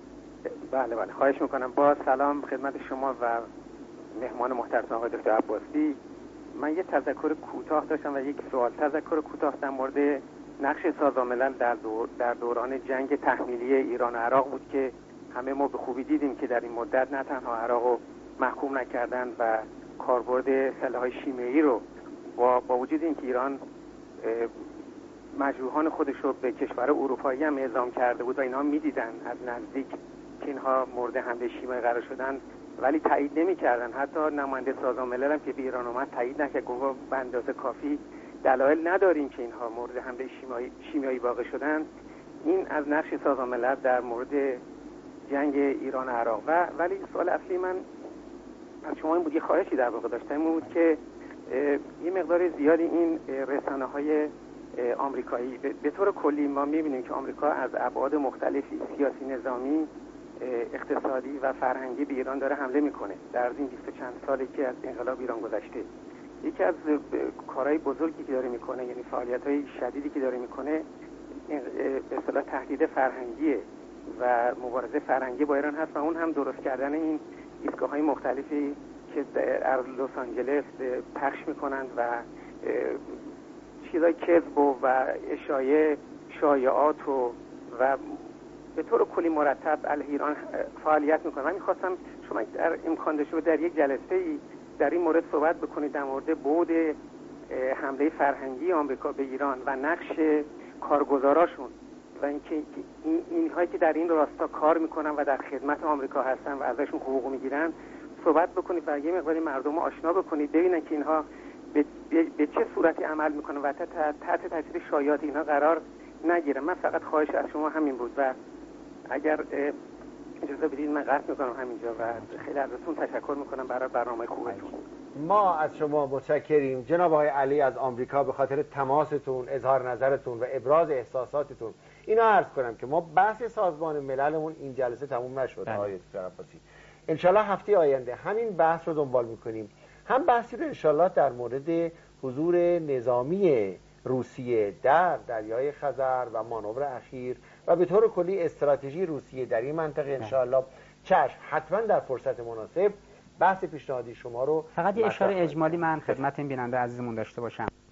بله خواهش میکنم. با سلام خدمت شما و مهمان محترم آقای دکتر عباسی. من یه تذکر کوتاه داشتم و یک سوال. تذکر کوتاه در مورد نقش سازمان ملل در دوران جنگ تحمیلی ایران و عراق بود که همه ما به خوبی دیدیم که در این مدت نه تنها عراق رو محکوم نکردند و کاربرد سلاح‌های شیمیایی رو با وجود اینکه ایران مجروحان خودش رو به کشور اروپایی هم اعزام کرده بود و اینها می‌دیدن از نزدیک که اینها مورد حمله شیمیایی قرار شدن، ولی تایید نمی‌کردن. حتی نماینده سازمان ملل هم که به ایران اومد تایید نکرد، گفت به اندازه کافی دلایل نداریم که اینها مورد حمله شیمیایی واقع شدن. این از نقش سازمان ملل در مورد جنگ ایران و عراق. ولی سوال اصلی من از شما این بود، یه خواهشی در واقع داشتم، این بود که یه مقدار زیادی این رسانه‌های آمریکایی به طور کلی ما می‌بینیم که آمریکا از ابعاد مختلفی سیاسی، نظامی، اقتصادی و فرهنگی به ایران داره حمله میکنه در این 20 چند سالی که از انقلاب ایران گذشته. یکی از کارهای بزرگی که داره میکنه، یعنی فعالیت‌های شدیدی که داره میکنه، به اصطلاح تهدید فرهنگیه و مبارزه فرهنگی با ایران هست و اون هم درست کردن این ایستگاه‌های مختلفی که در لس آنجلس پخش میکنند و چیزای کذب و اشاعه شایعات و به طور کلی مرتب علیه ایران فعالیت میکنه. من میخواستم شما در امکان داشته در یک جلسه‌ای در این مورد صحبت بکنید در مورد بعد حمله فرهنگی آمریکا به ایران و نقش کارگزاراشون و اینکه اینهایی که در این راستا کار میکنن و در خدمت آمریکا هستن و ازشون حقوق میگیرن صحبت بکنید و یه مقداری مردم رو آشنا بکنید، ببینن که اینها به چه صورتی عمل میکنن و تحت تاثیر شایعات اینا قرار نگیرن. من فقط خواهش از شما همین بود و اگر اجازه بدید من قطع میکنم همینجا و خیلی ازتون تشکر میکنم برای برنامه خوبتون. ما از شما متشکریم جناب آقای علی از آمریکا به خاطر تماستون، اظهار نظرتون و ابراز احساساتتون. اینو عرض کنم که ما بحث سازمان مللمون این جلسه تموم نشد آقای عباسی. انشالله هفته آینده همین بحث رو دنبال میکنیم، هم بحثی رو انشالله در مورد حضور نظامی روسیه در دریای خزر و مانور اخیر و به طور کلی استراتژی روسیه در این منطقه انشالله چشم حتما در فرصت مناسب بحث پیشنهادی شما رو. فقط یه اشاره اجمالی من خدمت این بیننده عزیزمون داشته باشم.